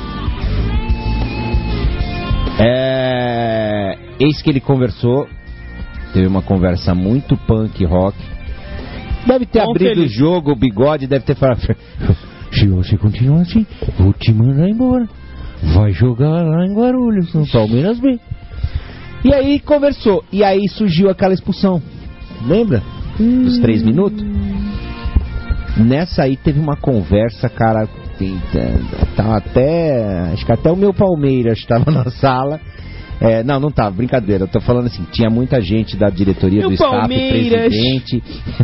É... Eis que ele conversou, teve uma conversa muito punk rock. Deve ter Bom, abrido Felipe. o jogo, o bigode, deve ter falado: se você continuar assim, vou te mandar embora. Vai jogar lá em Guarulhos, no Palmeiras B. E aí conversou, e aí surgiu aquela expulsão. Lembra? Dos três minutos? Nessa aí teve uma conversa, cara. tem- Tava até. Acho que até o meu Palmeiras estava na sala. É, não, não tava, brincadeira. Eu tô falando assim, tinha muita gente da diretoria Meu do staff, Palmeiras. presidente.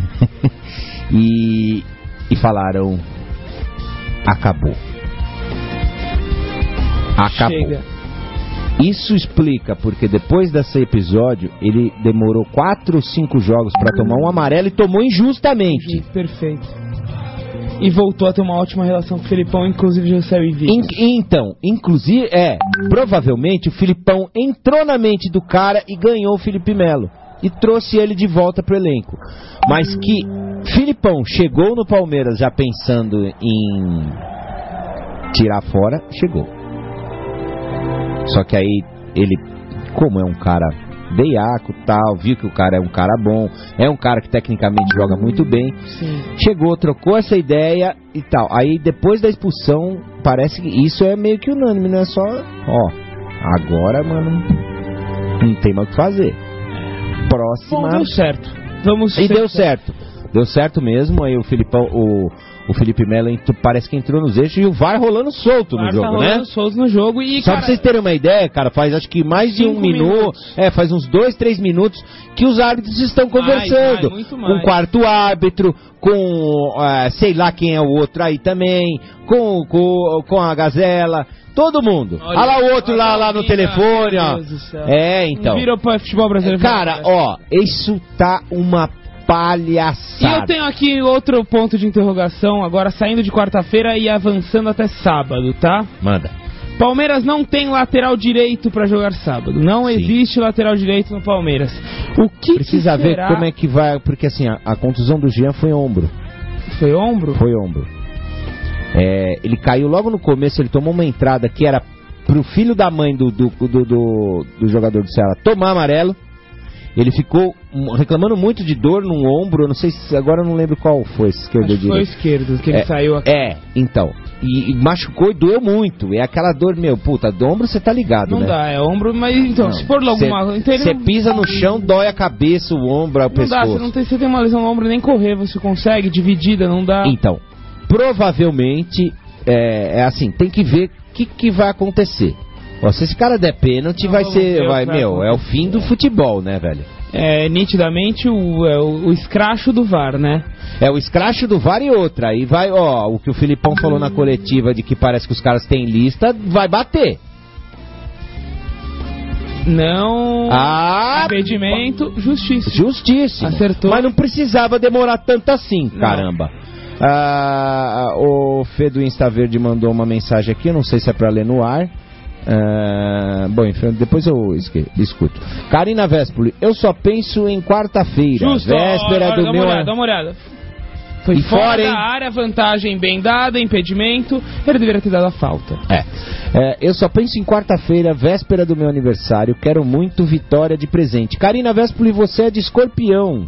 e, e falaram: acabou. Acabou. Chega. Isso explica porque depois desse episódio ele demorou quatro ou cinco jogos pra tomar um amarelo e tomou injustamente. Perfeito. E voltou a ter uma ótima relação com o Felipão, inclusive já saiu em vídeo. In- então, inclusive, é, provavelmente o Filipão entrou na mente do cara e ganhou o Felipe Melo. E trouxe ele de volta pro elenco. Mas que Filipão chegou no Palmeiras já pensando em tirar fora, chegou. Só que aí ele, como é um cara veiaco, tal, viu que o cara é um cara bom, é um cara que tecnicamente joga muito bem, Sim. chegou, trocou essa ideia e tal. Aí depois da expulsão, parece que isso é meio que unânime, não é só, ó, agora, mano, não tem mais o que fazer. Próxima. Bom, deu certo. Vamos E ser- deu certo. Deu certo mesmo, aí o Filipão, o, o Felipe Melo entrou- parece que entrou nos eixos e o V A R rolando solto no Tá jogo, rolando né? solto no jogo e, Só cara, pra vocês terem uma ideia, cara, faz acho que mais de um Cinco minuto, minutos. é, faz uns dois, três minutos que os árbitros estão conversando. mais, muito com mais. o quarto árbitro, com ah, sei lá quem é o outro aí também, com, com, com a Gazela, todo mundo. Olha, lá o outro lá, lá no telefone, meu ó. Deus do céu. É, então. Virou para futebol brasileiro. Cara, ó, isso tá uma E palhaçada. eu tenho aqui outro ponto de interrogação, agora saindo de quarta-feira e avançando até sábado, tá? Manda. Palmeiras não tem lateral direito pra jogar sábado. Não Sim. existe lateral direito no Palmeiras. O que Precisa que ver será? como é que vai, porque assim, a, a contusão do Jean foi ombro. Foi ombro? Foi ombro. É, ele caiu logo no começo, ele tomou uma entrada que era pro filho da mãe do, do, do, do, do jogador do Ceará tomar amarelo. Ele ficou reclamando muito de dor no ombro, eu não sei se agora eu não lembro qual foi, se esquerdo ou direito. Foi o esquerdo, que ele é, saiu aqui. É, então. E, e machucou e doeu muito. É aquela dor, meu, puta, do ombro você tá ligado, não né? Não dá, é ombro, mas então, não. se for alguma... Você não... pisa no chão, dói a cabeça, o ombro, o não pescoço. Não dá, você não tem, você tem uma lesão no ombro, nem correr você consegue, dividida, não dá. Então, provavelmente, é, é assim, tem que ver o que, que vai acontecer. Ó, se esse cara der pênalti, não, vai ser, vai, meu, é o fim do futebol, né, velho? É nitidamente o, é, o, o escracho do V A R, né? É o escracho do V A R e outra. Aí vai, ó, o que o Filipão falou na coletiva de que parece que os caras têm lista, vai bater. Não. Ah, impedimento, justiça. Justiça. Acertou. Mas não precisava demorar tanto assim, não. Caramba. Ah, o Fê do Insta Verde mandou uma mensagem aqui, eu não sei se é pra ler no ar. Uh, bom, enfim, depois eu escuto. Karina Véspoli, eu só penso em quarta-feira, véspera olha, do dá meu... Uma olhada, dá uma olhada. Foi e fora, fora da área, vantagem bem dada, impedimento, ele deveria ter dado a falta. É. é eu só penso em quarta-feira, véspera do meu aniversário, quero muito vitória de presente. Karina Véspoli, você é de Escorpião,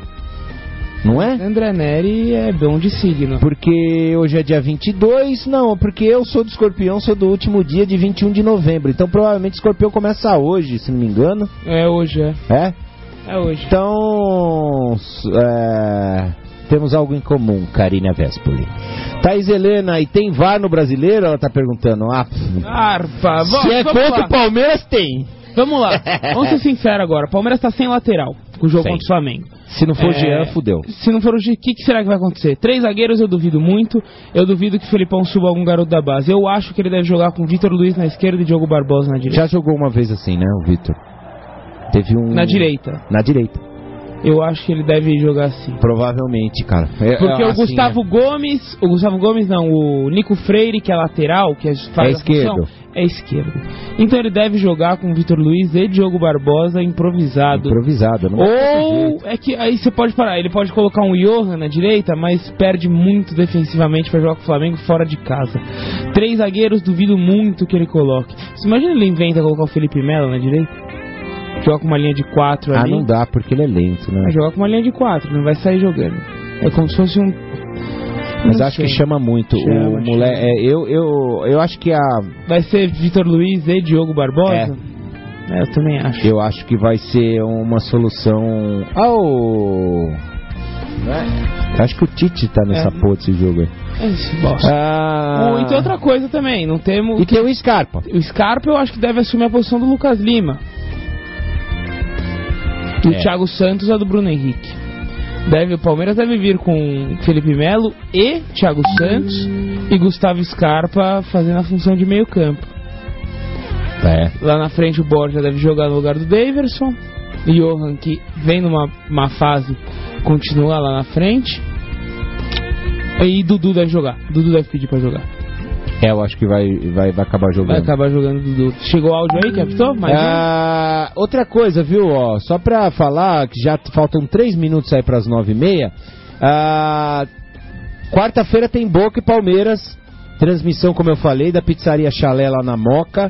não é? André Neri é bom de signo. Porque hoje é dia vinte e dois, não, porque eu sou do Escorpião, sou do último dia de vinte e um de novembro. Então provavelmente Escorpião começa hoje, se não me engano. É hoje, é. É? É hoje. Então, é, temos algo em comum, Karina Véspoli. Thaís Helena, e tem V A R no Brasileiro? Ela tá perguntando. Ah, Arpa, se é contra o Palmeiras, tem. Vamos lá, vamos ser sinceros agora. O Palmeiras tá sem lateral com o jogo Sim. contra o Flamengo. Se não for o é... Jean, fudeu. Se não for o Jean, o que, que será que vai acontecer? Três zagueiros eu duvido muito. Eu duvido que o Felipão suba algum garoto da base. Eu acho que ele deve jogar com Vitor Luiz na esquerda e Diogo Barbosa na direita. Já jogou uma vez assim, né, o Vitor? Teve um... Na direita. Na direita. Eu acho que ele deve jogar assim. Provavelmente, cara. É, Porque é, o assim, Gustavo é. Gomes, o Gustavo Gomes não, o Nico Freire, que é lateral, que faz é a esquerdo. função, é esquerdo. Então ele deve jogar com o Vitor Luiz e Diogo Barbosa improvisado. Improvisado, não Ou é que aí você pode parar, ele pode colocar um Johan na direita, mas perde muito defensivamente para jogar com o Flamengo fora de casa. Três zagueiros, duvido muito que ele coloque. Você imagina ele inventa colocar o Felipe Melo na direita? Joga com uma linha de quatro ali. Ah, não dá, porque ele é lento, né? Vai jogar com uma linha de quatro, não vai sair jogando. É como se fosse um... Mas acho sei. que chama muito. Chama, o moleque, é, eu, eu, eu acho que a... Vai ser Vitor Luiz e Diogo Barbosa? É. é. Eu também acho. Eu acho que vai ser uma solução... ao... Né? Acho que o Tite tá nessa é. porra desse jogo aí. É esse bosta. Ah... E tem outra coisa também, não temos... E tem o Scarpa. O Scarpa eu acho que deve assumir a posição do Lucas Lima. E o é. Thiago Santos é do Bruno Henrique. Deve, o Palmeiras deve vir com Felipe Melo e Thiago Santos e Gustavo Scarpa fazendo a função de meio campo. É. Lá na frente o Borja deve jogar no lugar do Daverson. Johan, que vem numa uma fase, continua lá na frente. E Dudu deve jogar. Dudu deve pedir pra jogar. É, eu acho que vai, vai, vai acabar jogando. Vai acabar jogando Dudu. Chegou o áudio aí, captou? Mais ah, um? Outra coisa, viu? Ó, só pra falar que já faltam três minutos aí pras nove e meia. Ah, quarta-feira tem Boca e Palmeiras. Transmissão, como eu falei, da Pizzaria Chalé lá na Moca.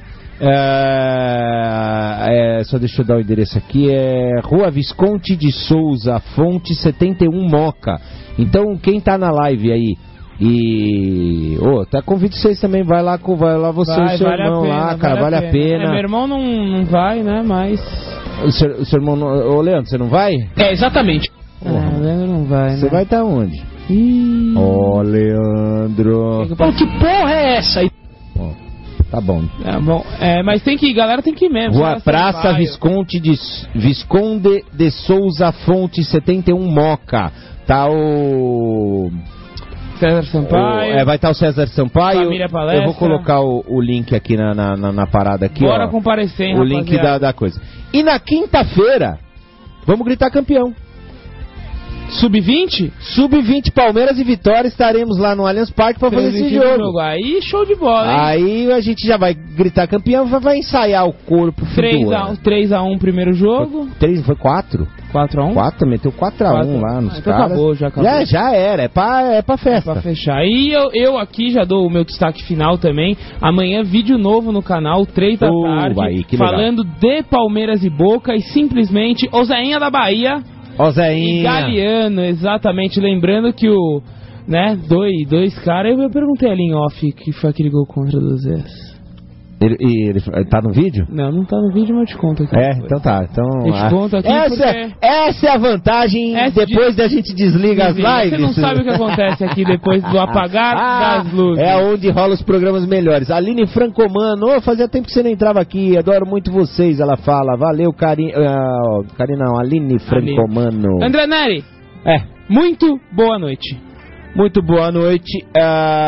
É, é, só deixa eu dar o endereço aqui. É Rua Visconde de Souza, Fonte setenta e um Moca. Então, quem tá na live aí e oh, tá convido vocês também, vai lá com vai lá você vai, e o seu vale irmão pena, lá, cara, vale a pena. Vale a pena. É, meu irmão não, não vai, né, mas o seu, o seu irmão, ô Leandro, você não vai? É, exatamente. Oh, o Leandro não vai, né? Você vai estar tá onde? Ó, oh, Leandro. Que, Pô, que porra é essa aí? Oh, tá bom. É bom. É, mas tem que ir, galera, tem que ir mesmo. Rua Praça Visconde de Visconde de Souza, Fonte setenta e um Moca. Tá o César Sampaio. O, é, vai estar o César Sampaio. Família Palestra. Eu vou colocar o, o link aqui na, na, na, na parada aqui. Bora ó, comparecer, hein, o link da, da coisa. E na quinta-feira, vamos gritar campeão. sub vinte? sub vinte Palmeiras e Vitória, estaremos lá no Allianz Parque pra fazer esse jogo. jogo. Aí show de bola, hein? Aí a gente já vai gritar campeão, vai, vai ensaiar o corpo. três a um primeiro jogo. três, foi quatro? quatro a um? quatro, meteu quatro a um lá nos ah, caras. Acabou, já acabou. Já, já era, é pra, é pra festa. É pra fechar. E eu, eu aqui já dou o meu destaque final também. Amanhã, vídeo novo no canal, três da oh, tarde, aí, falando de Palmeiras e Boca e simplesmente o Zéinha da Bahia. O Zéinha. E Galeano, exatamente. Lembrando que o, né, dois, dois caras, eu perguntei ali em off que foi aquele gol contra do Zé. Ele, ele, ele tá no vídeo? Não, não tá no vídeo, mas eu te conto aqui. É, então tá. Então, eu te conto aqui essa, porque... essa é a vantagem essa depois de... da gente desliga as lives. Você não sabe o que acontece aqui depois do apagar ah, das luzes. É onde rola os programas melhores. Aline Francomano, oh, fazia tempo que você não entrava aqui, adoro muito vocês, ela fala. Valeu, Cari... Uh, Cari não, Aline Francomano. André Neri, é. muito boa noite. Muito boa noite. Uh,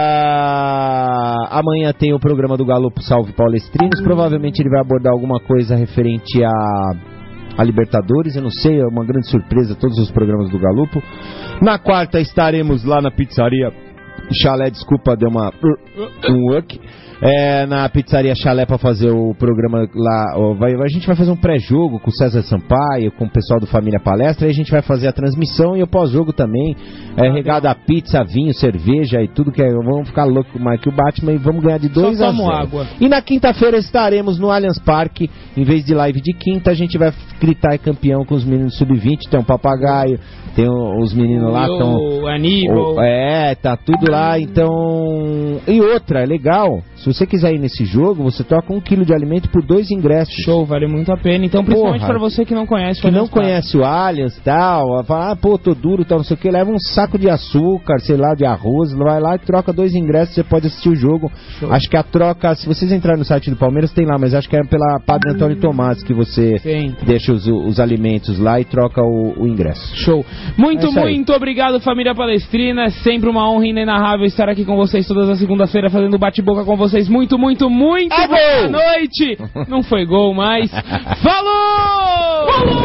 amanhã tem o programa do Galo Salve Palestrinos. Provavelmente ele vai abordar alguma coisa referente a, a Libertadores. Eu não sei, é uma grande surpresa todos os programas do Galupo. Na quarta estaremos lá na pizzaria Chalé. Desculpa, deu uma um work. É, na pizzaria Chalé pra fazer o programa lá. Ó, vai, a gente vai fazer um pré-jogo com o César Sampaio, com o pessoal do Família Palestra. Aí a gente vai fazer a transmissão e o pós-jogo também. É, regado a pizza, vinho, cerveja e tudo que é. Vamos ficar louco mais que o Batman e vamos ganhar de dois a zero. Água. E na quinta-feira estaremos no Allianz Parque. Em vez de live de quinta, a gente vai gritar campeão com os meninos sub vinte. Tem um papagaio, tem os meninos lá. O Aníbal. É, tá tudo lá. Então. E outra, é legal. Se você quiser ir nesse jogo, você troca um quilo de alimento por dois ingressos. Show, vale muito a pena. Então, principalmente Porra, para você que não conhece o que não conhece o Allianz e tal, fala, ah, pô, tô duro, tal, não sei o que, leva um saco de açúcar, sei lá, de arroz, vai lá e troca dois ingressos, você pode assistir o jogo. Show. Acho que a troca, se vocês entrarem no site do Palmeiras, tem lá, mas acho que é pela Padre Antônio Tomás que você Sim. deixa os, os alimentos lá e troca o, o ingresso. Show. Muito, é muito obrigado, família palestrina. É sempre uma honra inenarrável estar aqui com vocês todas as segunda-feira fazendo bate-boca com vocês. Muito, muito, muito é boa noite. Não foi gol, mas falou! Falou!